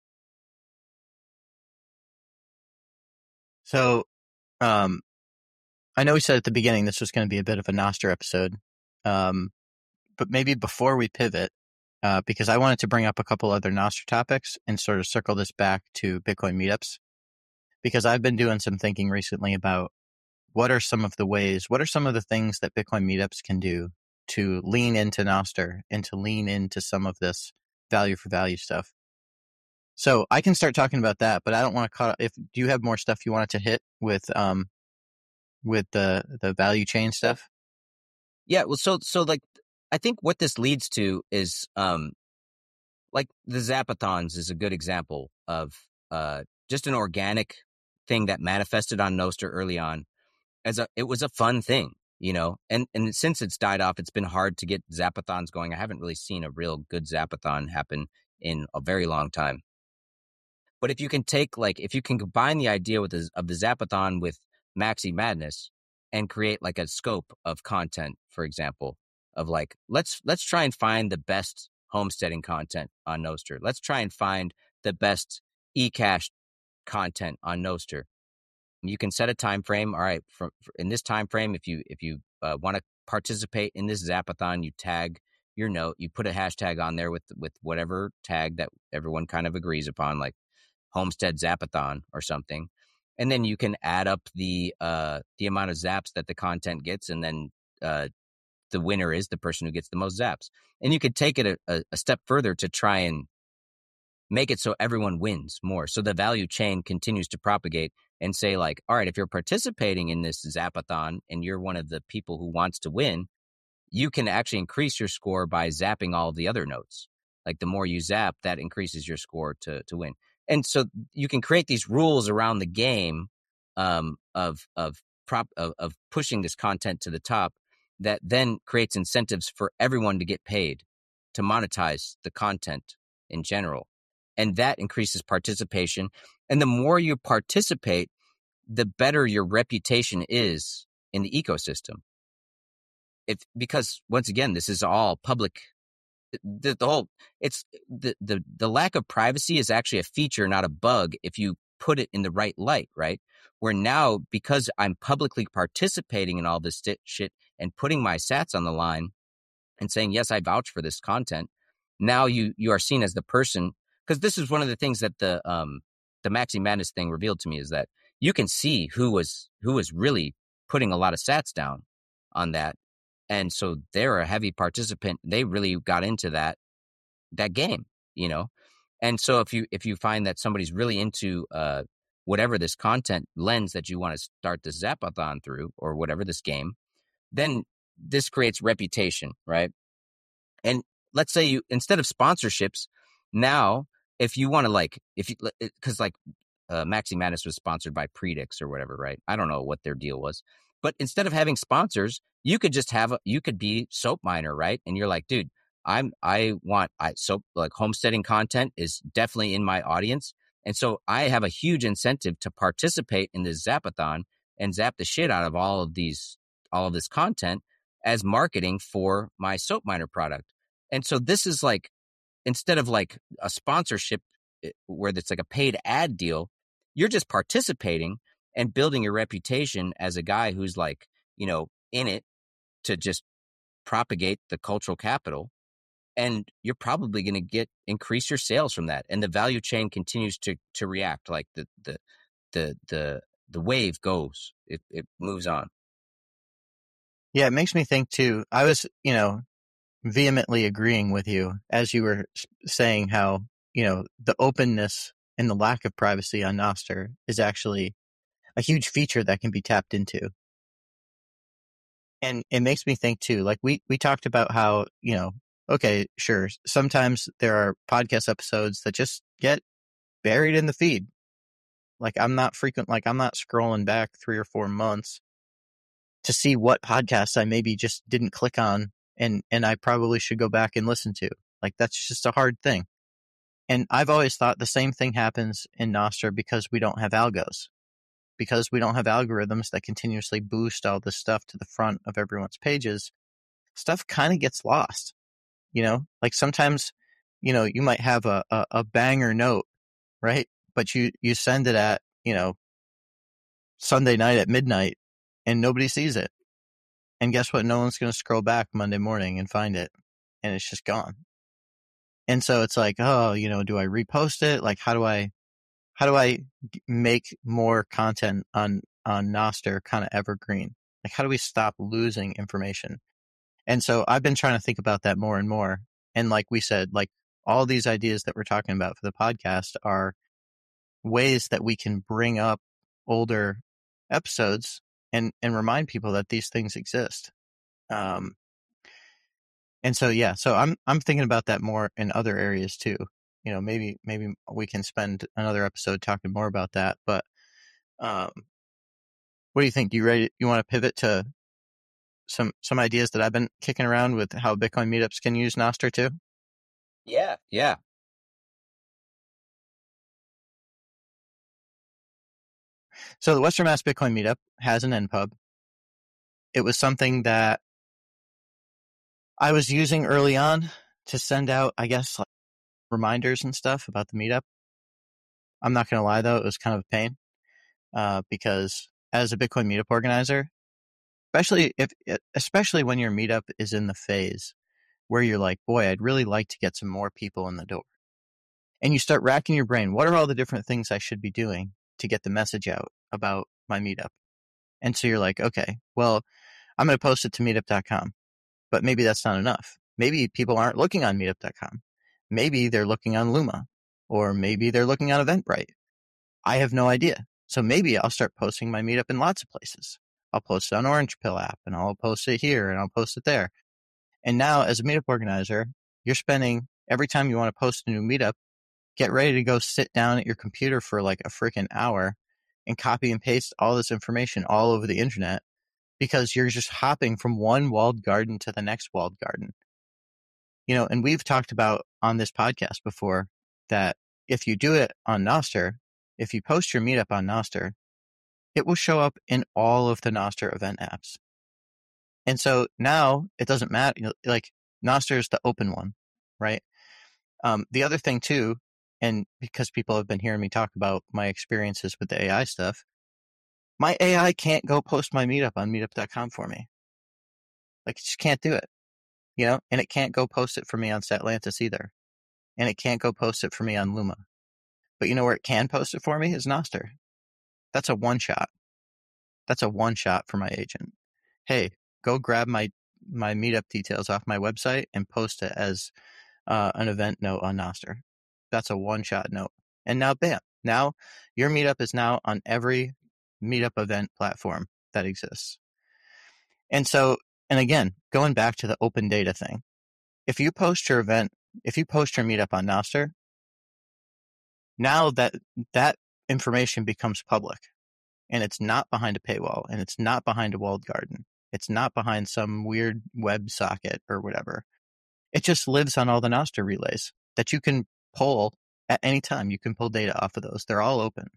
So, um, I know we said at the beginning this was going to be a bit of a Nostr episode, um, but maybe before we pivot, uh, because I wanted to bring up a couple other Nostr topics and sort of circle this back to Bitcoin meetups, because I've been doing some thinking recently about what are some of the ways, what are some of the things that Bitcoin meetups can do to lean into Nostr and to lean into some of this value for value stuff. So I can start talking about that, but I don't want to cut. If do you have more stuff you wanted to hit with, um, with the the value chain stuff? Yeah, well, so so like, I think what this leads to is, um, like, the Zapathons is a good example of uh, just an organic thing that manifested on Nostr early on. As a, it was a fun thing, you know, and and since it's died off, it's been hard to get Zapathons going. I haven't really seen a real good Zapathon happen in a very long time. But if you can take, like, if you can combine the idea with the, of the Zapathon with Maxi Madness and create, like, a scope of content, for example, of, like, let's let's try and find the best homesteading content on Nostr. Let's try and find the best eCash content on Nostr. You can set a time frame. All right, for, for in this time frame, if you if you uh, want to participate in this Zapathon, you tag your note, you put a hashtag on there with with whatever tag that everyone kind of agrees upon, like Homestead Zapathon or something, and then you can add up the uh, the amount of zaps that the content gets, and then uh, the winner is the person who gets the most zaps. And you could take it a, a, a step further to try and make it so everyone wins more. So the value chain continues to propagate and say like, all right, if you're participating in this Zapathon and you're one of the people who wants to win, you can actually increase your score by zapping all of the other notes. Like the more you zap, that increases your score to to win. And so you can create these rules around the game um, of of prop of, of pushing this content to the top that then creates incentives for everyone to get paid to monetize the content in general. And that increases participation. And the more you participate, the better your reputation is in the ecosystem. If because once again, this is all public. The, the whole it's the, the the lack of privacy is actually a feature, not a bug, if you put it in the right light, right? Where now, because I'm publicly participating in all this shit and putting my sats on the line and saying, yes, I vouch for this content. Now you you are seen as the person, because this is one of the things that the um the Maxi Madness thing revealed to me, is that you can see who was who was really putting a lot of sats down on that. And so they're a heavy participant. They really got into that that game, you know. And so if you if you find that somebody's really into uh, whatever this content lens that you want to start this Zapathon through, or whatever this game, then this creates reputation, right? And let's say you, instead of sponsorships, now if you want to like if you because like uh, Maxi Madness was sponsored by Predix or whatever, right? I don't know what their deal was. But instead of having sponsors, you could just have, a, you could be Soap Miner, right? And you're like, dude, I'm, I want, I, soap, like homesteading content is definitely in my audience. And so I have a huge incentive to participate in this Zapathon and zap the shit out of all of these, all of this content as marketing for my Soap Miner product. And so this is like, instead of like a sponsorship where it's like a paid ad deal, you're just participating and building your reputation as a guy who's like, you know, in it to just propagate the cultural capital. And you're probably going to get increase your sales from that. And the value chain continues to to react, like the the the the the wave goes. It it moves on. Yeah, it makes me think too. I was, you know, vehemently agreeing with you as you were saying how, you know, the openness and the lack of privacy on Nostr is actually a huge feature that can be tapped into. And it makes me think too, like we, we talked about how, you know, okay, sure, sometimes there are podcast episodes that just get buried in the feed. Like I'm not frequent, like I'm not scrolling back three or four months to see what podcasts I maybe just didn't click on and, and I probably should go back and listen to. Like that's just a hard thing. And I've always thought the same thing happens in Nostr because we don't have algos. Because we don't have algorithms that continuously boost all this stuff to the front of everyone's pages, stuff kind of gets lost. You know, like sometimes, you know, you might have a, a, a banger note, right? But you, you send it at, you know, Sunday night at midnight and nobody sees it. And guess what? No one's going to scroll back Monday morning and find it. And it's just gone. And so it's like, oh, you know, do I repost it? Like, how do I, how do I make more content on, on Nostr kind of evergreen? Like, how do we stop losing information? And so I've been trying to think about that more and more. And like we said, like all these ideas that we're talking about for the podcast are ways that we can bring up older episodes and, and remind people that these things exist. Um, and so, yeah, so I'm, I'm thinking about that more in other areas too. You know, maybe, maybe we can spend another episode talking more about that, but, um, what do you think? Do you ready? You want to pivot to some, some ideas that I've been kicking around with how Bitcoin meetups can use Nostr too? Yeah. Yeah. So the Western Mass Bitcoin meetup has an N pub. It was something that I was using early on to send out, I guess, like reminders and stuff about the meetup. I'm not going to lie, though, it was kind of a pain uh, because as a Bitcoin meetup organizer, especially if, especially when your meetup is in the phase where you're like, boy, I'd really like to get some more people in the door. And you start racking your brain. What are all the different things I should be doing to get the message out about my meetup? And so you're like, okay, well, I'm going to post it to meetup dot com, but maybe that's not enough. Maybe people aren't looking on meetup dot com. Maybe they're looking on Luma. or maybe they're looking on Eventbrite. I have no idea. So maybe I'll start posting my meetup in lots of places. I'll post it on Orange Pill app, and I'll post it here, and I'll post it there. And now, as a meetup organizer, you're spending, every time you want to post a new meetup, get ready to go sit down at your computer for like a freaking hour and copy and paste all this information all over the internet, because you're just hopping from one walled garden to the next walled garden. You know, and we've talked about on this podcast before that if you do it on Nostr, if you post your meetup on Nostr, it will show up in all of the Nostr event apps. And so now it doesn't matter. You know, like Nostr is the open one, right? Um, the other thing too, and because people have been hearing me talk about my experiences with the A I stuff, my A I can't go post my meetup on meetup dot com for me. Like, it just can't do it, you know, and it can't go post it for me on Satlantis either. And it can't go post it for me on Luma. But you know where it can post it for me is Nostr. That's a one shot. That's a one shot for my agent. Hey, go grab my, my meetup details off my website and post it as uh, an event note on Nostr. That's a one shot note. And now, bam, now your meetup is now on every meetup event platform that exists. And so, and again, going back to the open data thing, if you post your event, if you post your meetup on Nostr, now that that information becomes public, and it's not behind a paywall, and it's not behind a walled garden. It's not behind some weird web socket or whatever. It just lives on all the Nostr relays that you can pull at any time. You can pull data off of those. They're all open.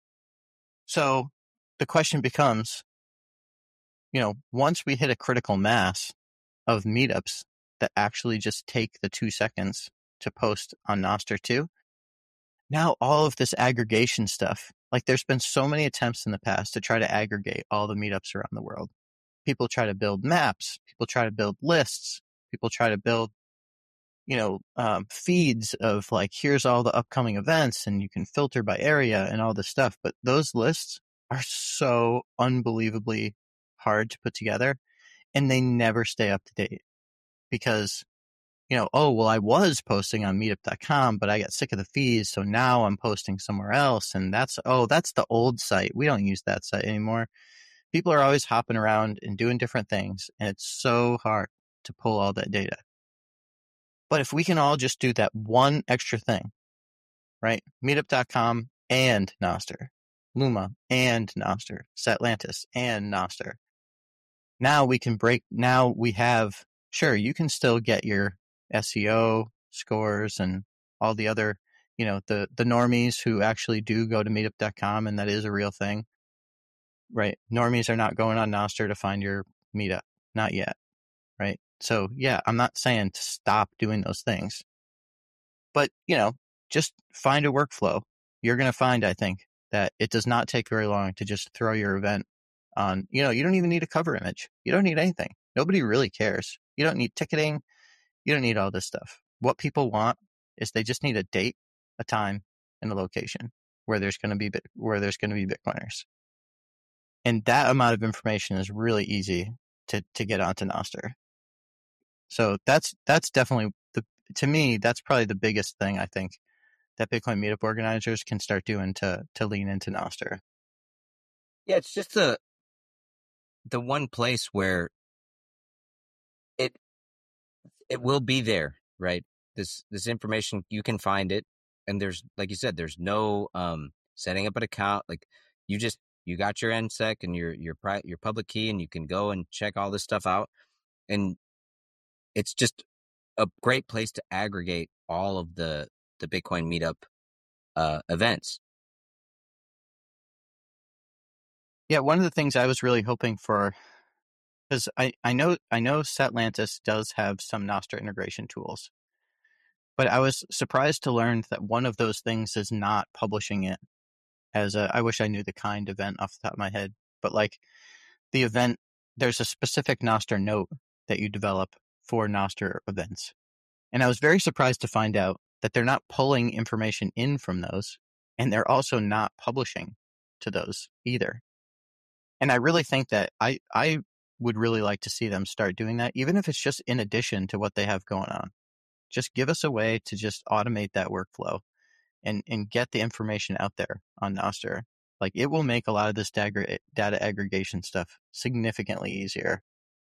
So the question becomes, you know, once we hit a critical mass of meetups that actually just take the two seconds to post on Nostr too, now all of this aggregation stuff, like there's been so many attempts in the past to try to aggregate all the meetups around the world. People try to build maps. People try to build lists. People try to build, you know, um, feeds of like, here's all the upcoming events, and you can filter by area and all this stuff. But those lists are so unbelievably hard to put together, and they never stay up to date because, you know, oh, well, I was posting on meetup dot com, but I got sick of the fees. So now I'm posting somewhere else. And that's, oh, that's the old site. We don't use that site anymore. People are always hopping around and doing different things. And it's so hard to pull all that data. But if we can all just do that one extra thing, right? meetup dot com and Nostr, Luma and Nostr, Satlantis and Nostr. Now we can break, now we have, sure, you can still get your S E O scores and all the other, you know, the, the normies who actually do go to meetup dot com, and that is a real thing, right? Normies are not going on Nostr to find your meetup. Not yet, right? So yeah, I'm not saying to stop doing those things, but you know, just find a workflow. You're going to find, I think, that it does not take very long to just throw your event on, you know, you don't even need a cover image. You don't need anything. Nobody really cares. You don't need ticketing. You don't need all this stuff. What people want is they just need a date, a time, and a location where there's going to be where there's going to be Bitcoiners. And that amount of information is really easy to to get onto Nostr. So that's that's definitely the to me that's probably the biggest thing I think that Bitcoin meetup organizers can start doing to to lean into Nostr. Yeah, it's just the the one place where it it will be there, right? This this information, you can find it, and there's, like you said, there's no um setting up an account. Like you just you got your N S E C and your your pri- your public key, and you can go and check all this stuff out. And it's just a great place to aggregate all of the the Bitcoin meetup uh, events. Yeah, one of the things I was really hoping for, because I, I know I know Satlantis does have some Nostr integration tools, but I was surprised to learn that one of those things is not publishing it as a, I wish I knew the kind event off the top of my head, but like the event, there's a specific Nostr note that you develop for Nostr events. And I was very surprised to find out that they're not pulling information in from those, and they're also not publishing to those either. And I really think that I, I would really like to see them start doing that, even if it's just in addition to what they have going on. Just give us a way to just automate that workflow and, and get the information out there on Nostr. Like, it will make a lot of this data, data aggregation stuff significantly easier.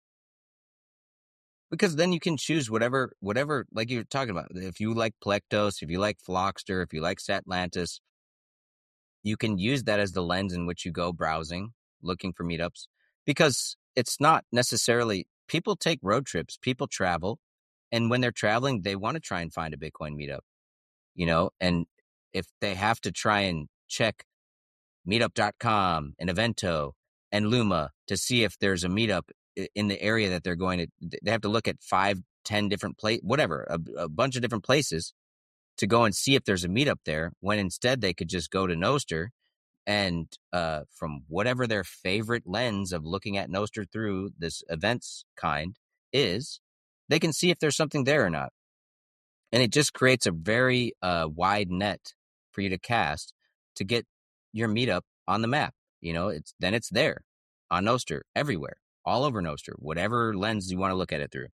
Because then you can choose whatever, whatever, like you're talking about. If you like Plectos, if you like Flockster, if you like Satlantis, you can use that as the lens in which you go browsing, looking for meetups. Because it's not necessarily, people take road trips, people travel, and when they're traveling, they want to try and find a Bitcoin meetup, you know, and if they have to try and check meetup dot com and Evento and Luma to see if there's a meetup in the area that they're going to, they have to look at five, ten different place, whatever, a, a bunch of different places to go and see if there's a meetup there, when instead they could just go to Nostr and uh, from whatever their favorite lens of looking at Nostr through this events kind is, they can see if there's something there or not. And it just creates a very uh, wide net for you to cast to get your meetup on the map. You know, it's then it's there on Nostr everywhere, all over Nostr, whatever lens you want to look at it through.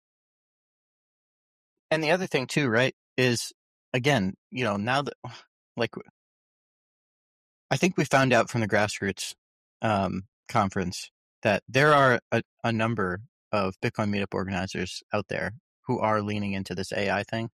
And the other thing too, right, is again, you know, now that, like, I think we found out from the Grassroots um, conference that there are a, a number of Bitcoin meetup organizers out there who are leaning into this A I thing.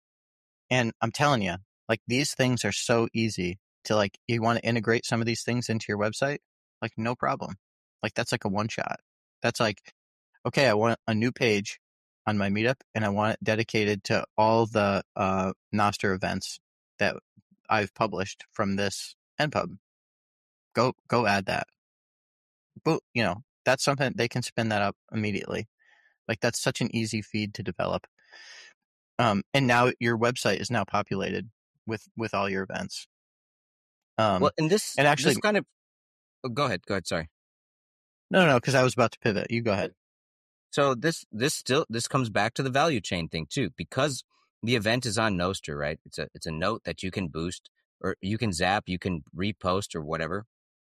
And I'm telling you, like, these things are so easy to, like, you want to integrate some of these things into your website, like, no problem. Like, that's like a one shot. That's like, okay, I want a new page on my meetup and I want it dedicated to all the uh, Nostr events that I've published from this N pub. Go, go add that. But, you know, that's something they can spin that up immediately. Like, that's such an easy feed to develop. Um, and now your website is now populated with, with all your events. Um, well, and this, and actually, this kind of, oh, go ahead, go ahead. Sorry. No, no, because I was about to pivot. You go ahead. So this, this still, this comes back to the value chain thing too, because the event is on Nostr, right? It's a, it's a note that you can boost or you can zap, you can repost or whatever.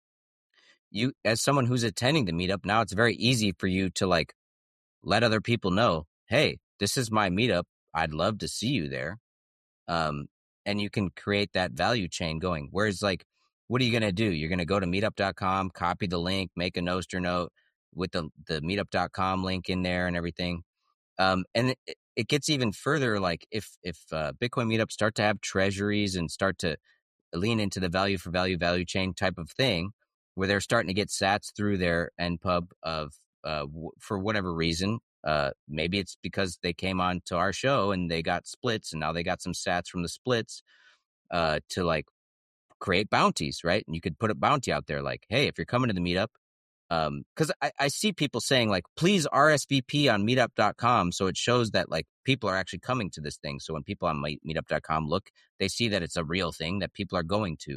You, as someone who's attending the meetup, now it's very easy for you to like let other people know, hey, this is my meetup. I'd love to see you there. Um, and you can create that value chain going. Whereas, like, what are you going to do? You're going to go to meetup dot com, copy the link, make a Nostr note with the, the meetup dot com link in there and everything. Um, and it, it gets even further, like if, if uh, Bitcoin meetups start to have treasuries and start to lean into the value for value value chain type of thing, where they're starting to get sats through their N pub of, uh, w- for whatever reason. Uh, maybe it's because they came on to our show and they got splits and now they got some sats from the splits uh, to like create bounties, right? And you could put a bounty out there like, hey, if you're coming to the meetup, um, because I, I see people saying like, please R S V P on meetup dot com. So it shows that like people are actually coming to this thing. So when people on meetup dot com look, they see that it's a real thing that people are going to.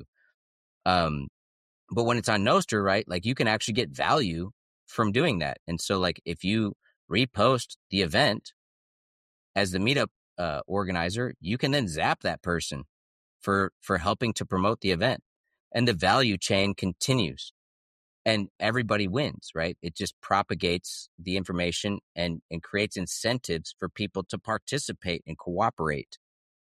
Um, but when it's on Nostr, right, like you can actually get value from doing that. And so like if you repost the event as the meetup uh, organizer, you can then zap that person for for helping to promote the event, and the value chain continues, and everybody wins, right? It just propagates the information and and creates incentives for people to participate and cooperate.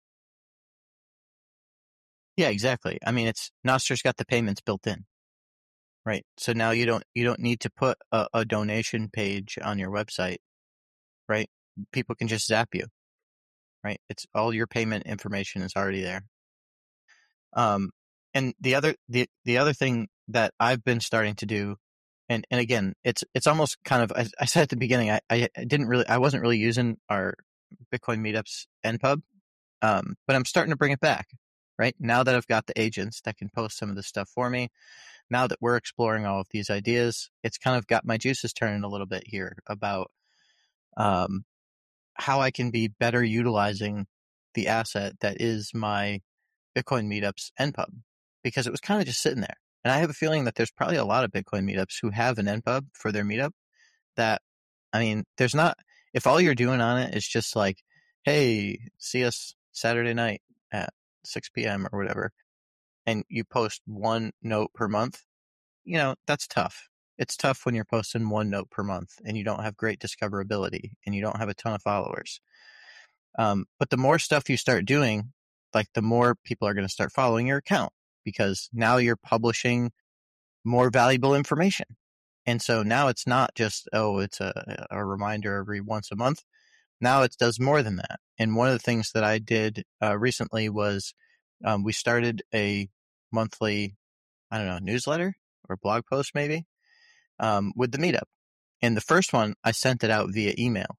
Yeah, exactly. I mean, it's Nostr's got the payments built in, right? So now you don't you don't need to put a, a donation page on your website, right? People can just zap you, right? It's all your payment information is already there. Um, and the other the the other thing that I've been starting to do, and and again, it's it's almost kind of I, I said at the beginning, I I didn't really I wasn't really using our Bitcoin meetups N pub, um, but I'm starting to bring it back. Right now that I've got the agents that can post some of this stuff for me, now that we're exploring all of these ideas, it's kind of got my juices turning a little bit here about um, how I can be better utilizing the asset that is my Bitcoin meetups N pub, because it was kind of just sitting there. And I have a feeling that there's probably a lot of Bitcoin meetups who have an N pub for their meetup that, I mean, there's not, if all you're doing on it is just like, hey, see us Saturday night at six p.m. or whatever, and you post one note per month, you know, that's tough. It's tough when you're posting one note per month and you don't have great discoverability and you don't have a ton of followers. Um, but the more stuff you start doing, like the more people are going to start following your account, because now you're publishing more valuable information. And so now it's not just, oh, it's a, a reminder every once a month. Now it does more than that. And one of the things that I did uh, recently was um, we started a monthly, I don't know, newsletter or blog post maybe um, with the meetup. And the first one, I sent it out via email.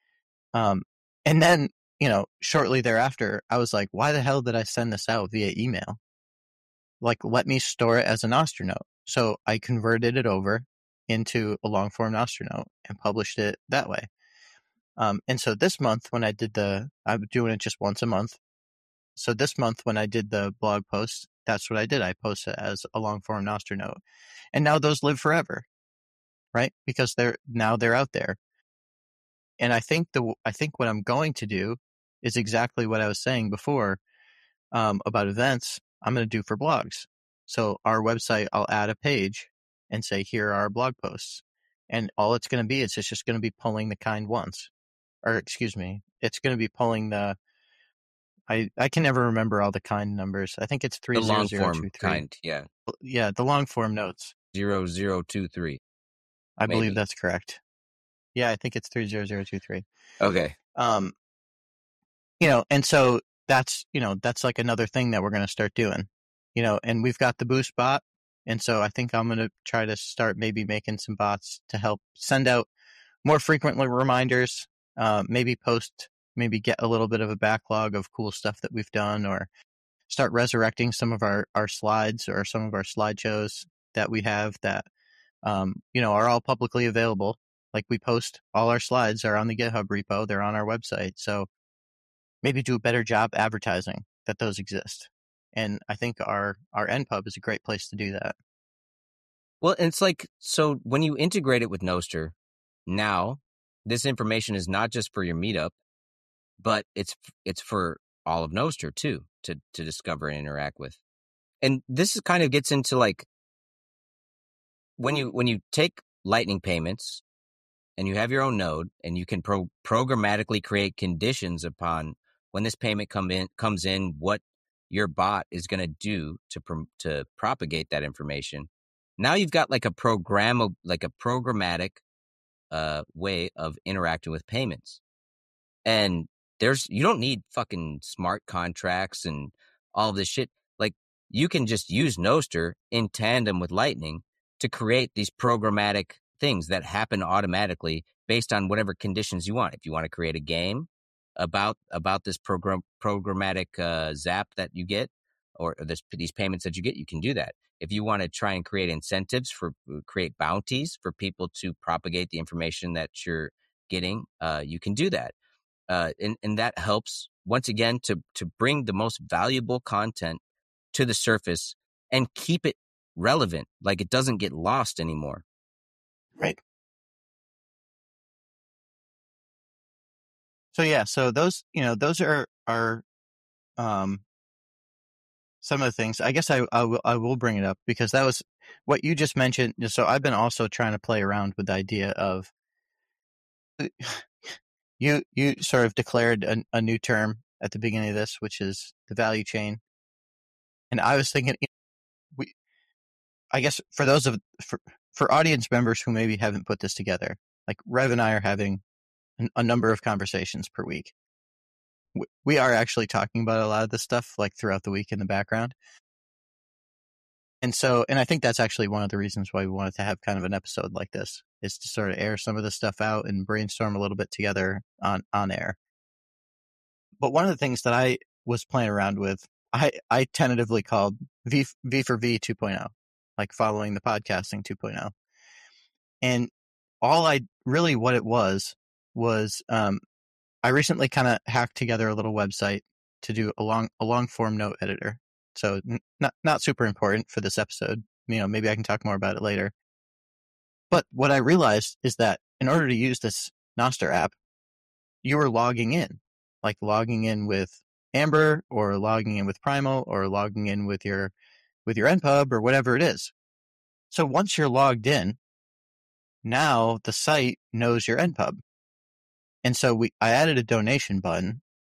Um, and then, you know, shortly thereafter, I was like, why the hell did I send this out via email? Like, let me store it as a Nostr note. So I converted it over into a long form Nostr note and published it that way. Um, and so this month when I did the, I'm doing it just once a month. So this month when I did the blog post, that's what I did. I posted it as a long form Nostr note. And now those live forever, right? Because they're, now they're out there. And I think the, I think what I'm going to do is exactly what I was saying before um, about events. I'm going to do for blogs. So our website, I'll add a page and say, here are our blog posts. And all it's going to be is it's just going to be pulling the kind once. Or excuse me, it's going to be pulling the, I, I can never remember all the kind numbers. I think it's three The zero long zero two form three. kind, yeah. Yeah, the long form notes. Zero zero two three. I Maybe. believe that's correct. Yeah, I think it's three zero zero two three. Okay. Um, you know, and so that's, you know, that's like another thing that we're going to start doing, you know, and we've got the Boost bot. And so I think I'm going to try to start maybe making some bots to help send out more frequently reminders, uh, maybe post, maybe get a little bit of a backlog of cool stuff that we've done, or start resurrecting some of our, our slides or some of our slideshows that we have that, um, you know, are all publicly available. Like we post all our slides are on the GitHub repo. They're on our website. So maybe do a better job advertising that those exist. And I think our, our N Pub is a great place to do that. Well, it's like, so when you integrate it with Nostr, now this information is not just for your meetup, but it's it's for all of Nostr too, to to discover and interact with. And this is kind of gets into like when you when you take Lightning payments and you have your own node and you can pro- programmatically create conditions upon when this payment come in comes in, what your bot is going to do to pro- to propagate that information. Now you've got like a program like a programmatic uh, way of interacting with payments. And there's, you don't need fucking smart contracts and all of this shit. Like you can just use Nostr in tandem with Lightning to create these programmatic things that happen automatically based on whatever conditions you want. If you want to create a game about, about this program, programmatic uh, zap that you get, or this, these payments that you get, you can do that. If you want to try and create incentives for, create bounties for people to propagate the information that you're getting, uh, you can do that. Uh, and, and that helps, once again, to to bring the most valuable content to the surface and keep it relevant, like it doesn't get lost anymore. Right. So yeah, so those, you know, those are are um, some of the things. I guess I I will, I will bring it up because that was what you just mentioned. So I've been also trying to play around with the idea of you you sort of declared a, a new term at the beginning of this, which is the value chain. And I was thinking, you know, we, I guess for those of for for audience members who maybe haven't put this together, like Rev and I are having an, a number of conversations per week. We, we are actually talking about a lot of this stuff like throughout the week in the background. And so, and I think that's actually one of the reasons why we wanted to have kind of an episode like this, is to sort of air some of this stuff out and brainstorm a little bit together on, on air. But one of the things that I was playing around with, I, I tentatively called V, V for V two point oh, like following the podcasting two point oh. And all I really, what it was, was um, I recently kind of hacked together a little website to do a long, a long form note editor. So n- not, not super important for this episode. You know, maybe I can talk more about it later. But what I realized is that in order to use this Nostr app, you were logging in, like logging in with Amber or logging in with Primal or logging in with your, with your N Pub or whatever it is. So once you're logged in, now the site knows your N Pub. And so we, I added a donation button,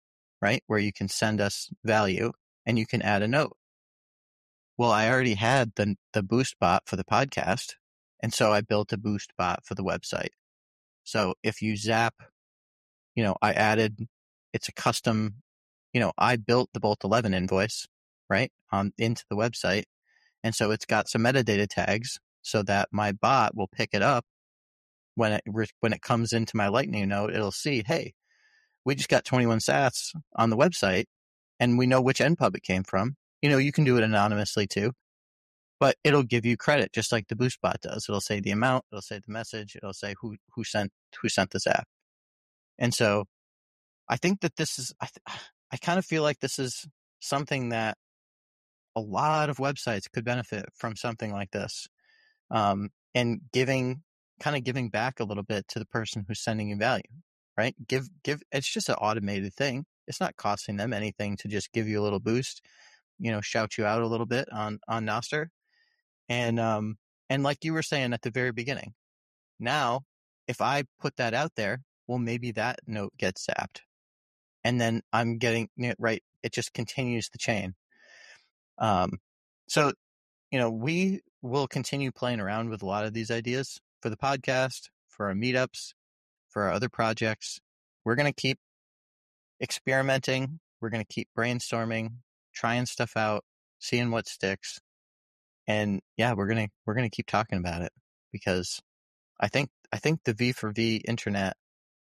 right? Where you can send us value and you can add a note. Well, I already had the the boost bot for the podcast, and so I built a boost bot for the website. So if you zap, you know, I added, it's a custom, you know, I built the Bolt eleven invoice, right, on into the website. And so it's got some metadata tags so that my bot will pick it up when it when it comes into my Lightning node. It'll see, hey, we just got twenty-one sats on the website, and we know which N pub it came from. You know, you can do it anonymously too, but it'll give you credit just like the boost bot does. It'll say the amount, it'll say the message, it'll say who who sent who sent this app. And so I think that this is, I, th- I kind of feel like this is something that a lot of websites could benefit from, something like this, um, and giving, kind of giving back a little bit to the person who's sending you value, right? Give, give, it's just an automated thing. It's not costing them anything to just give you a little boost, you know, shout you out a little bit on, on Nostr. And, um, and like you were saying at the very beginning, now, if I put that out there, well, maybe that note gets zapped. And then I'm getting it right. It just continues the chain. Um, so, you know, we will continue playing around with a lot of these ideas for the podcast, for our meetups, for our other projects. We're going to keep experimenting. We're going to keep brainstorming, trying stuff out, seeing what sticks. And yeah, we're going to, we're going to keep talking about it, because I think, I think the V four V internet,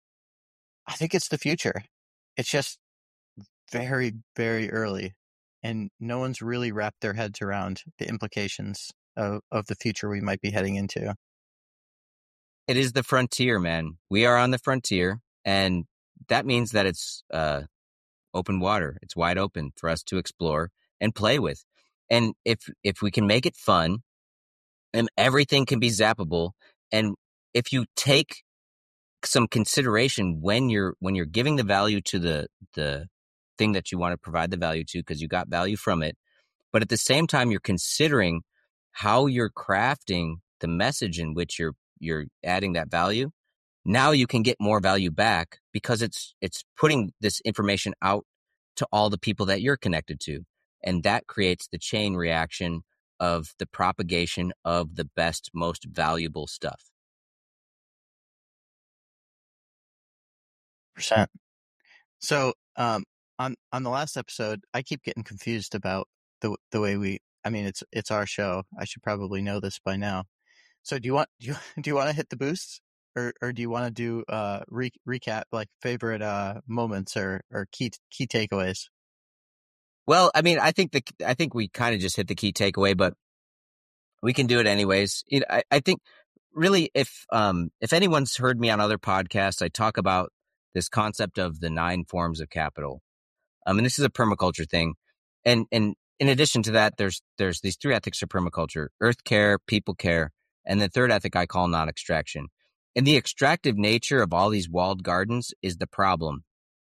I think it's the future. It's just very, very early, and no one's really wrapped their heads around the implications of, of the future we might be heading into. It is the frontier, man. We are on the frontier, and that means that it's uh, open water. It's wide open for us to explore and play with. And if if we can make it fun, and everything can be zappable, and if you take some consideration when you're when you're giving the value to the the thing that you want to provide the value to, because you got value from it, but at the same time you're considering how you're crafting the message in which you're you're adding that value, now you can get more value back, because it's it's putting this information out to all the people that you're connected to, and that creates the chain reaction of the propagation of the best, most valuable stuff. Percent. So, um, on on the last episode, I keep getting confused about the the way we. I mean, it's it's our show. I should probably know this by now. So, do you want do you do you want to hit the boosts, or or do you want to do uh re- recap, like favorite uh moments or or key key takeaways? Well, I mean, I think the I think we kind of just hit the key takeaway, but we can do it anyways. It, I, I think really, if um if anyone's heard me on other podcasts, I talk about this concept of the nine forms of capital. Um, and this is a permaculture thing. And and in addition to that, there's there's these three ethics of permaculture: earth care, people care, and the third ethic I call non-extraction. And the extractive nature of all these walled gardens is the problem.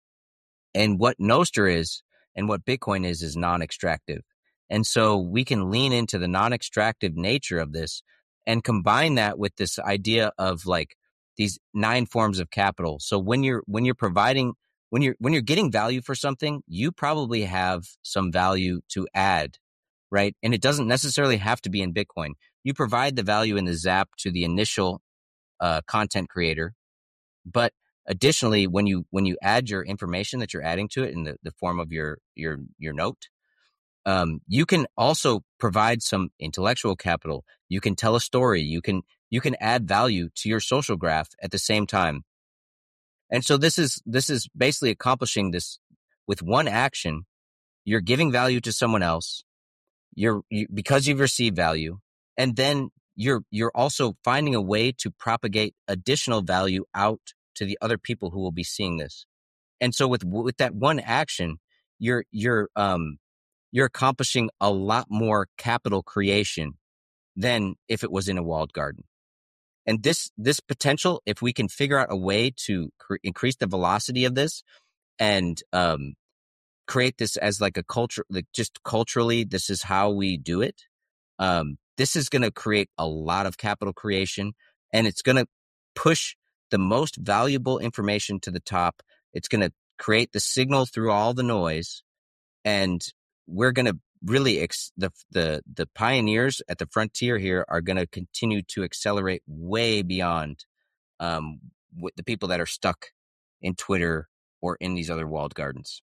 And what Nostr is and what Bitcoin is is non-extractive. And so we can lean into the non-extractive nature of this and combine that with this idea of like these nine forms of capital. So when you're when you're providing when you're when you're getting value for something, you probably have some value to add, right? And it doesn't necessarily have to be in Bitcoin. You provide the value in the Zap to the initial uh, content creator, but additionally, when you when you add your information that you're adding to it in the, the form of your your your note, um, you can also provide some intellectual capital. You can tell a story. You can you can add value to your social graph at the same time. And so this is this is basically accomplishing this with one action. You're giving value to someone else. You're you, because you've received value, and then you're you're also finding a way to propagate additional value out to the other people who will be seeing this. And so with with that one action, you're you're um you're accomplishing a lot more capital creation than if it was in a walled garden. And this this potential, if we can figure out a way to cre- increase the velocity of this and um, create this as like a culture, like just culturally, this is how we do it. Um, this is going to create a lot of capital creation, and it's going to push the most valuable information to the top. It's going to create the signal through all the noise, and we're going to really ex- the the the pioneers at the frontier here are going to continue to accelerate way beyond um what the people that are stuck in Twitter or in these other walled gardens.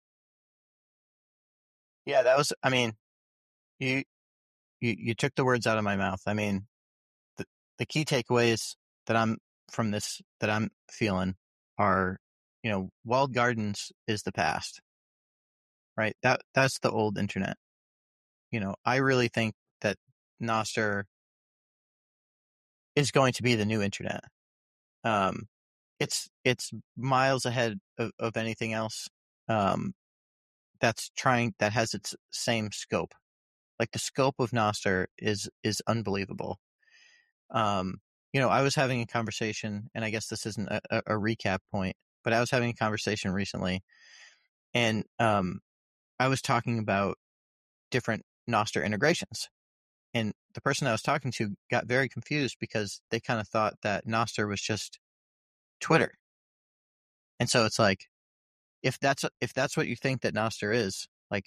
Yeah, that was. I mean, you you you took the words out of my mouth. I mean, the the key takeaways that I'm from this that I'm feeling are, you know, walled gardens is the past, right? That that's the old internet. You know, I really think that Nostr is going to be the new internet. Um, it's it's miles ahead of, of anything else. Um, that's trying that has its same scope. Like the scope of Nostr is is unbelievable. Um, you know, I was having a conversation, and I guess this isn't a, a, a recap point, but I was having a conversation recently, and um, I was talking about different Nostr integrations. And the person I was talking to got very confused because they kind of thought that Nostr was just Twitter. And so it's like, if that's if that's what you think that Nostr is, like,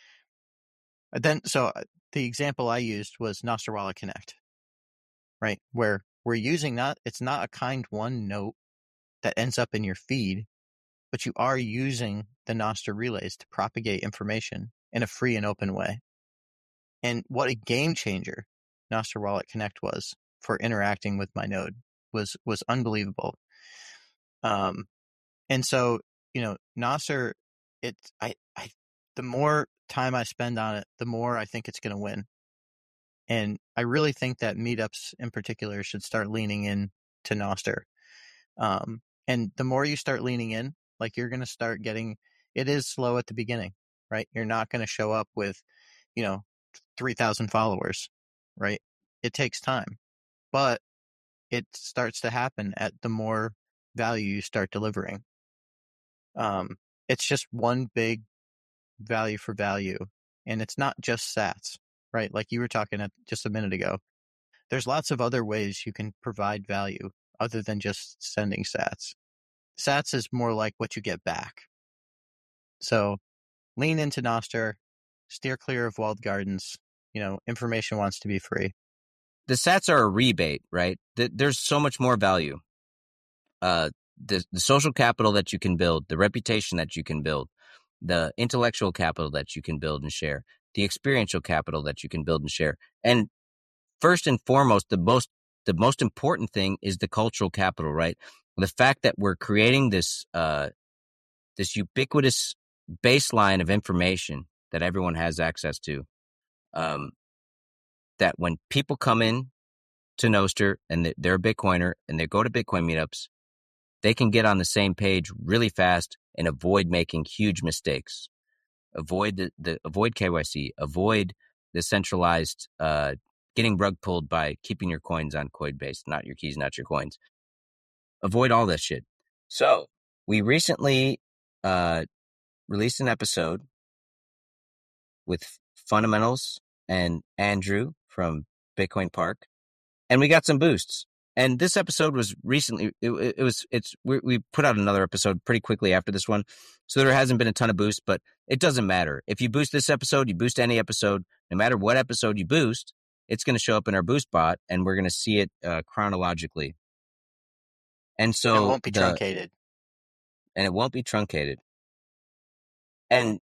then so the example I used was Nostr Wallet Connect, right? Where we're using not it's not a kind one note that ends up in your feed, but you are using the Nostr relays to propagate information in a free and open way. And what a game changer Nostr Wallet Connect was for interacting with my node was was unbelievable. Um, and so, you know, Nostr, it I I the more time I spend on it, the more I think it's going to win. And I really think that meetups in particular should start leaning in to Nostr. Um, and the more you start leaning in, like you're going to start getting, it is slow at the beginning, right? You're not going to show up with, you know, three thousand followers, right? It takes time, but it starts to happen at the more value you start delivering. Um, it's just one big value for value, and it's not just sats, right? Like you were talking at just a minute ago. There's lots of other ways you can provide value other than just sending sats. Sats is more like what you get back. So lean into Nostr, steer clear of walled gardens. You know, information wants to be free. The sats are a rebate, right? There's so much more value. Uh, the, the social capital that you can build, the reputation that you can build, the intellectual capital that you can build and share, the experiential capital that you can build and share. And first and foremost, the most the most important thing is the cultural capital, right? The fact that we're creating this uh, this ubiquitous baseline of information that everyone has access to. Um, that when people come in to Nostr and they're a Bitcoiner and they go to Bitcoin meetups, they can get on the same page really fast and avoid making huge mistakes. Avoid the, the avoid K Y C, avoid the centralized uh, getting rug pulled by keeping your coins on Coinbase, not your keys, not your coins. Avoid all this shit. So we recently uh, released an episode with Fundamentals and Andrew from Bitcoin Park, and we got some boosts. And this episode was recently, it, it was, it's, we, we put out another episode pretty quickly after this one. So there hasn't been a ton of boosts, but it doesn't matter. If you boost this episode, you boost any episode, no matter what episode you boost, it's going to show up in our boost bot and we're going to see it uh, chronologically. And so it won't be the, truncated. And it won't be truncated. And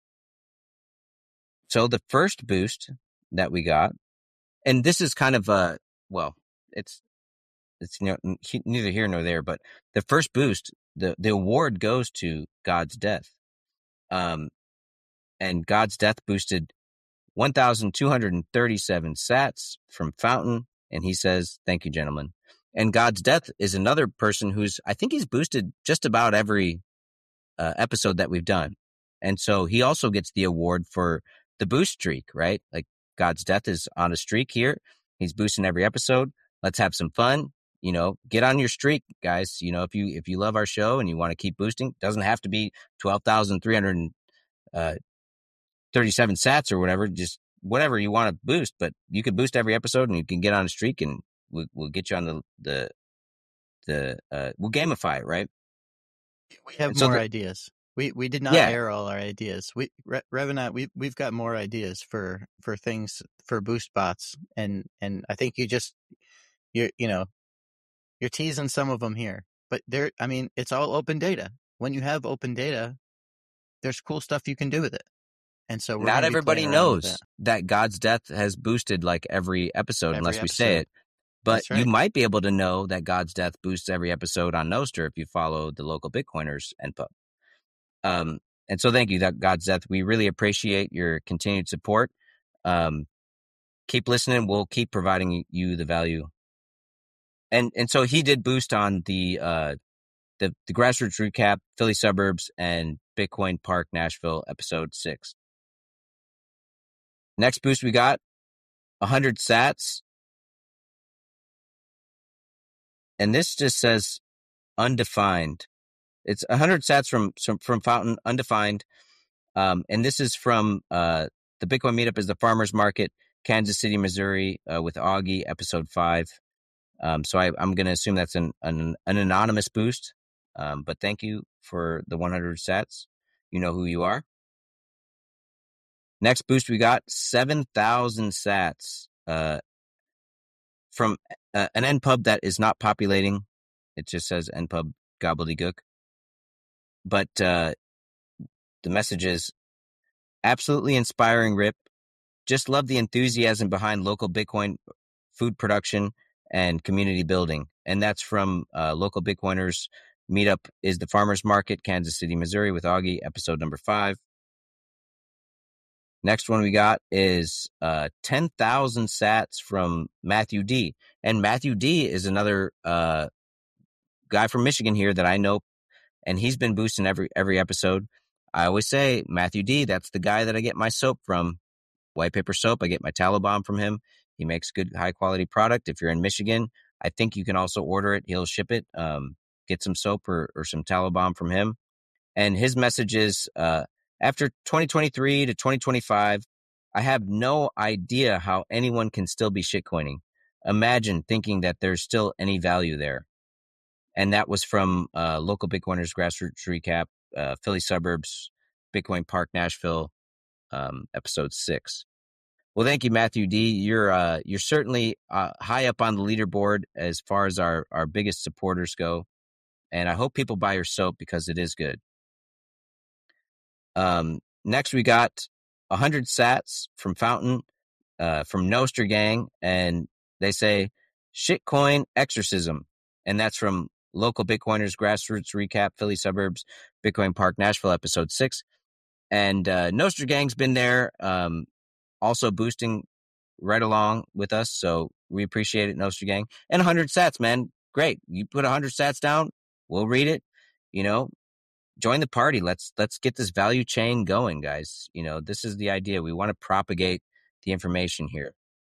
so the first boost that we got, and this is kind of a, well, it's, it's neither here nor there, but the first boost, the, the award goes to God's Death. Um, and God's Death boosted one thousand two hundred thirty-seven sats from Fountain. And he says, thank you, gentlemen. And God's Death is another person who's, I think he's boosted just about every uh, episode that we've done. And so he also gets the award for the boost streak, right? Like God's Death is on a streak here. He's boosting every episode. Let's have some fun. You know, get on your streak, guys. You know, if you if you love our show and you want to keep boosting, doesn't have to be twelve thousand three hundred thirty-seven sats or whatever. Just whatever you want to boost, but you can boost every episode and you can get on a streak and we'll, we'll get you on the the the uh, we'll gamify it, right? We have so more the, ideas. We we did not Yeah. air all our ideas. We Re- Rev and I, we we've got more ideas for for things for boost bots, and and I think you just you're you know you're teasing some of them here, but there. I mean, it's all open data. When you have open data, there's cool stuff you can do with it, and so we're Not going to be everybody playing around with knows that. that God's death has boosted like every episode, Every unless we say episode. it. But That's you right. might be able to know that God's death boosts every episode on Nostr if you follow the local Bitcoiners N P U B. Um, and so thank you, that God's death. We really appreciate your continued support. Um, keep listening. We'll keep providing you the value. And and so he did boost on the uh, the the grassroots recap, Philly suburbs, and Bitcoin Park Nashville episode six. Next boost we got one hundred sats. And this just says undefined. It's one hundred sats from from, from Fountain, undefined. Um, and this is from uh, the Bitcoin meetup is the Farmers Market, Kansas City, Missouri, uh, with Augie, episode five. Um, so I, I'm going to assume that's an, an, an anonymous boost. Um, but thank you for the one hundred sats. You know who you are. Next boost, we got seven thousand sats uh, from uh, an N P U B that is not populating. It just says N P U B gobbledygook. But uh, the message is absolutely inspiring, Rip. Just love the enthusiasm behind local Bitcoin food production and community building. And that's from uh, Local Bitcoiners Meetup is the Farmers Market, Kansas City, Missouri, with Augie, episode number five. Next one we got is uh, ten thousand sats from Matthew D. And Matthew D is another uh, guy from Michigan here that I know, and he's been boosting every every episode. I always say, Matthew D, that's the guy that I get my soap from. White Paper Soap. I get my Tallow Bomb from him. He makes good, high quality product. If you're in Michigan, I think you can also order it. He'll ship it. Um, get some soap or, or some Tallow Bomb from him. And his message is, uh, after twenty twenty-three to twenty twenty-five, I have no idea how anyone can still be shitcoining. Imagine thinking that there's still any value there. And that was from uh, Local Bitcoiners Grassroots Recap, uh, Philly Suburbs, Bitcoin Park, Nashville, um, episode six. Well, thank you, Matthew D. You're uh, you're certainly uh, high up on the leaderboard as far as our, our biggest supporters go. And I hope people buy your soap because it is good. Um, next, we got one hundred sats from Fountain, uh, from Nostr Gang. And they say, shitcoin exorcism. And that's from Local Bitcoiners Grassroots Recap, Philly Suburbs, Bitcoin Park, Nashville, episode six. And uh, Nostr Gang's been there, um, also boosting right along with us. So we appreciate it, Nostr Gang. And one hundred sats, man. Great. You put one hundred sats down, we'll read it. You know, join the party. Let's let's get this value chain going, guys. You know, this is the idea. We want to propagate the information here.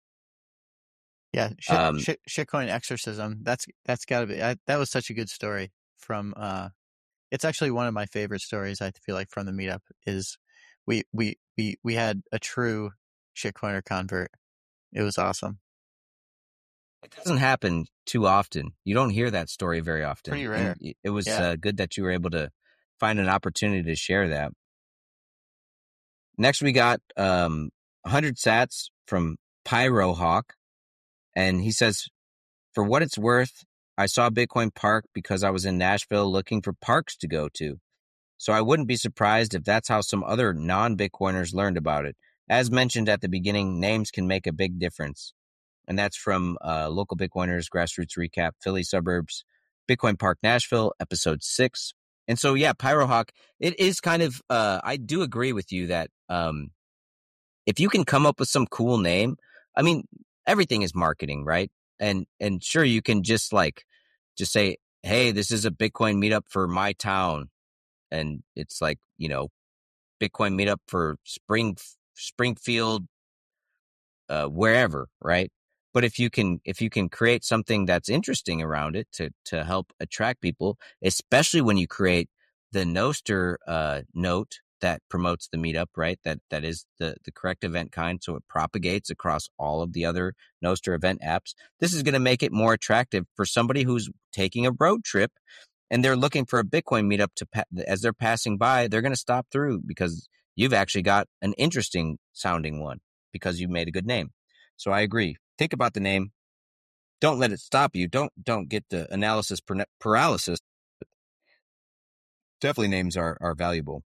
Yeah, shit, Um, shit, shitcoin exorcism. That's that's got to be. I, that was such a good story from. Uh, it's actually one of my favorite stories. I feel like from the meetup is we we we we had a true shitcoiner convert. It was awesome. It doesn't happen too often. You don't hear that story very often. Pretty rare. And it was Yeah. uh, good that you were able to find an opportunity to share that. Next, we got um, one hundred sats from Pyrohawk. And he says, for what it's worth, I saw Bitcoin Park because I was in Nashville looking for parks to go to. So I wouldn't be surprised if that's how some other non-Bitcoiners learned about it. As mentioned at the beginning, names can make a big difference. And that's from uh, Local Bitcoiners Grassroots Recap, Philly Suburbs, Bitcoin Park, Nashville, episode six. And so, yeah, Pyrohawk, it is kind of, uh, I do agree with you that um, if you can come up with some cool name, I mean, everything is marketing, right? And and sure, you can just like, just say, hey, this is a Bitcoin meetup for my town. And it's like, you know, Bitcoin meetup for Spring Springfield, uh, wherever, right? But if you can, if you can create something that's interesting around it to to help attract people, especially when you create the Nostr uh, note that promotes the meetup, right? That that is the the correct event kind, so it propagates across all of the other Nostr event apps. This is going to make it more attractive for somebody who's taking a road trip and they're looking for a Bitcoin meetup to pa- as they're passing by, they're going to stop through because you've actually got an interesting sounding one because you made a good name. So I agree. Think about the name. Don't let it stop you. Don't don't get the analysis paralysis. Definitely names are are valuable.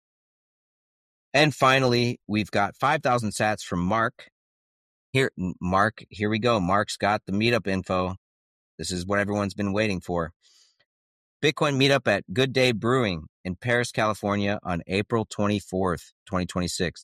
And finally, we've got five thousand sats from Mark. Here, Mark, here we go. Mark's got the meetup info. This is what everyone's been waiting for. Bitcoin meetup at Good Day Brewing in Paris, California on April twenty-fourth, twenty twenty-six.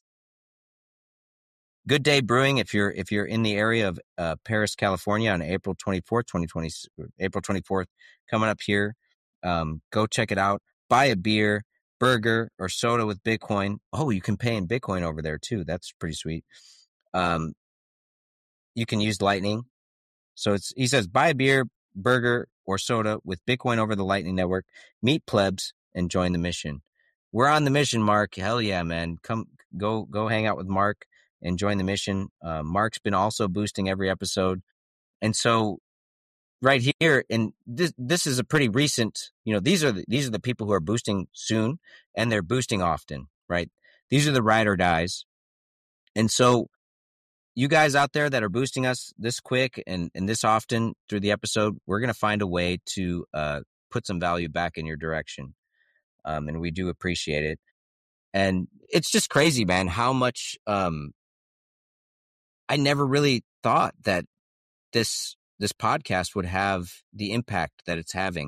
Good Day Brewing, if you're if you're in the area of uh, Paris, California on April twenty-fourth, twenty twenty, April twenty-fourth, coming up here. Um, go check it out. Buy a beer, burger, or soda with Bitcoin. Oh, you can pay in Bitcoin over there too. That's pretty sweet. Um, you can use Lightning. So it's he says buy a beer, burger, or soda with Bitcoin over the Lightning Network. Meet plebs and join the mission. We're on the mission, Mark. Hell yeah, man! Come go go hang out with Mark and join the mission. Uh, Mark's been also boosting every episode, and so right here, and this this is a pretty recent. You know, these are the, these are the people who are boosting soon, and they're boosting often, right? These are the ride or dies, and so. You guys out there that are boosting us this quick and, and this often through the episode, we're going to find a way to uh, put some value back in your direction. Um, and we do appreciate it. And it's just crazy, man, how much um, I never really thought that this this podcast would have the impact that it's having.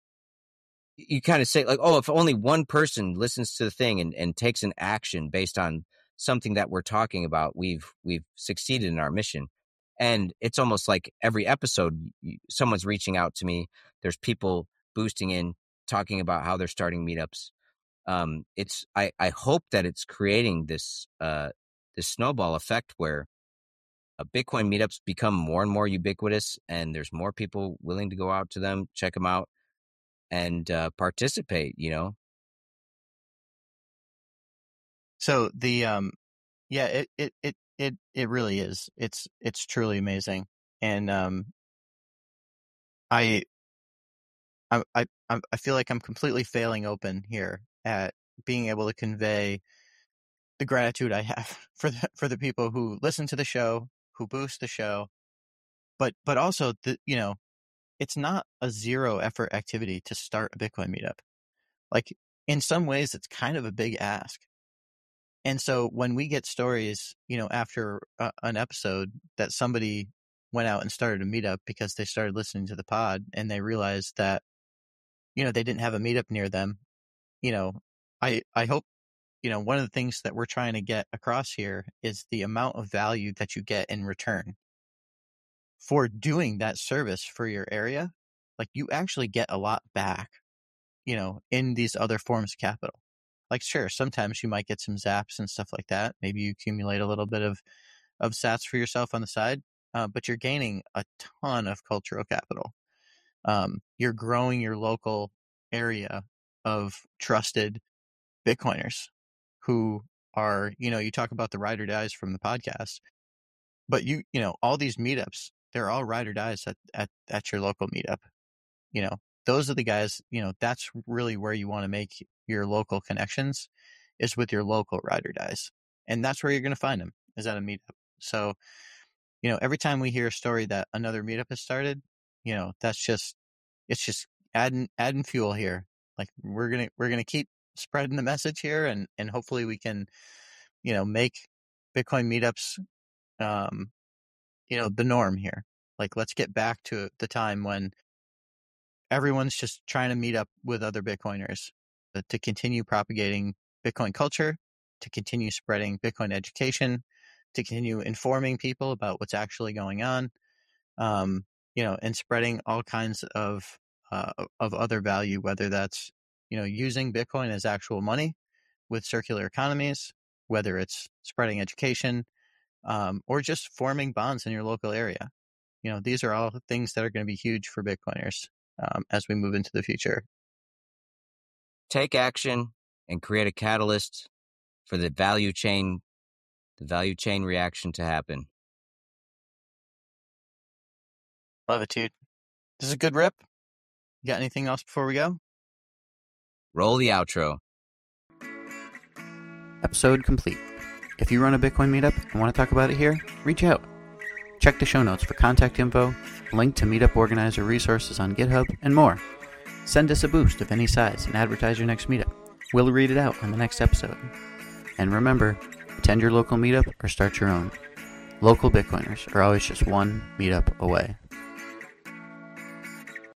You kind of say like, oh, if only one person listens to the thing and, and takes an action based on something that we're talking about, we've we've succeeded in our mission. And it's almost like every episode, someone's reaching out to me. There's people boosting in, talking about how they're starting meetups. Um, it's I, I hope that it's creating this uh, this snowball effect where uh, Bitcoin meetups become more and more ubiquitous, and there's more people willing to go out to them, check them out, and uh, participate. You know. So the um, yeah, it it it it it really is. It's it's truly amazing, and um, I I I I feel like I'm completely failing open here at being able to convey the gratitude I have for the for the people who listen to the show, who boost the show, but but also the you know, it's not a zero effort activity to start a Bitcoin meetup. Like in some ways, it's kind of a big ask. And so when we get stories, you know, after uh, an episode that somebody went out and started a meetup because they started listening to the pod and they realized that, you know, they didn't have a meetup near them, you know, I, I hope, you know, one of the things that we're trying to get across here is the amount of value that you get in return for doing that service for your area. Like you actually get a lot back, you know, in these other forms of capital. Like, sure, sometimes you might get some zaps and stuff like that. Maybe you accumulate a little bit of, of sats for yourself on the side, uh, but you're gaining a ton of cultural capital. Um, you're growing your local area of trusted Bitcoiners who are, you know, you talk about the ride or dies from the podcast, but you, you know, all these meetups, they're all ride or dies at, at, at your local meetup. You know, those are the guys, you know, that's really where you want to make your local connections is with your local ride or dies. And that's where you're going to find them is at a meetup. So, you know, every time we hear a story that another meetup has started, you know, that's just, it's just adding, adding fuel here. Like we're going to, we're going to keep spreading the message here and, and hopefully we can, you know, make Bitcoin meetups, um, you know, the norm here. Like, let's get back to the time when everyone's just trying to meet up with other Bitcoiners to continue propagating Bitcoin culture, to continue spreading Bitcoin education, to continue informing people about what's actually going on, um, you know, and spreading all kinds of uh, of other value, whether that's, you know, using Bitcoin as actual money with circular economies, whether it's spreading education, um, or just forming bonds in your local area. You know, these are all things that are going to be huge for Bitcoiners um, as we move into the future. Take action and create a catalyst for the value chain, the value chain reaction to happen. Love it, dude. This is a good rip. You got anything else before we go? Roll the outro. Episode complete. If you run a Bitcoin meetup and want to talk about it here, reach out. Check the show notes for contact info, link to meetup organizer resources on GitHub, and more. Send us a boost of any size and advertise your next meetup. We'll read it out on the next episode. And remember, attend your local meetup or start your own. Local Bitcoiners are always just one meetup away.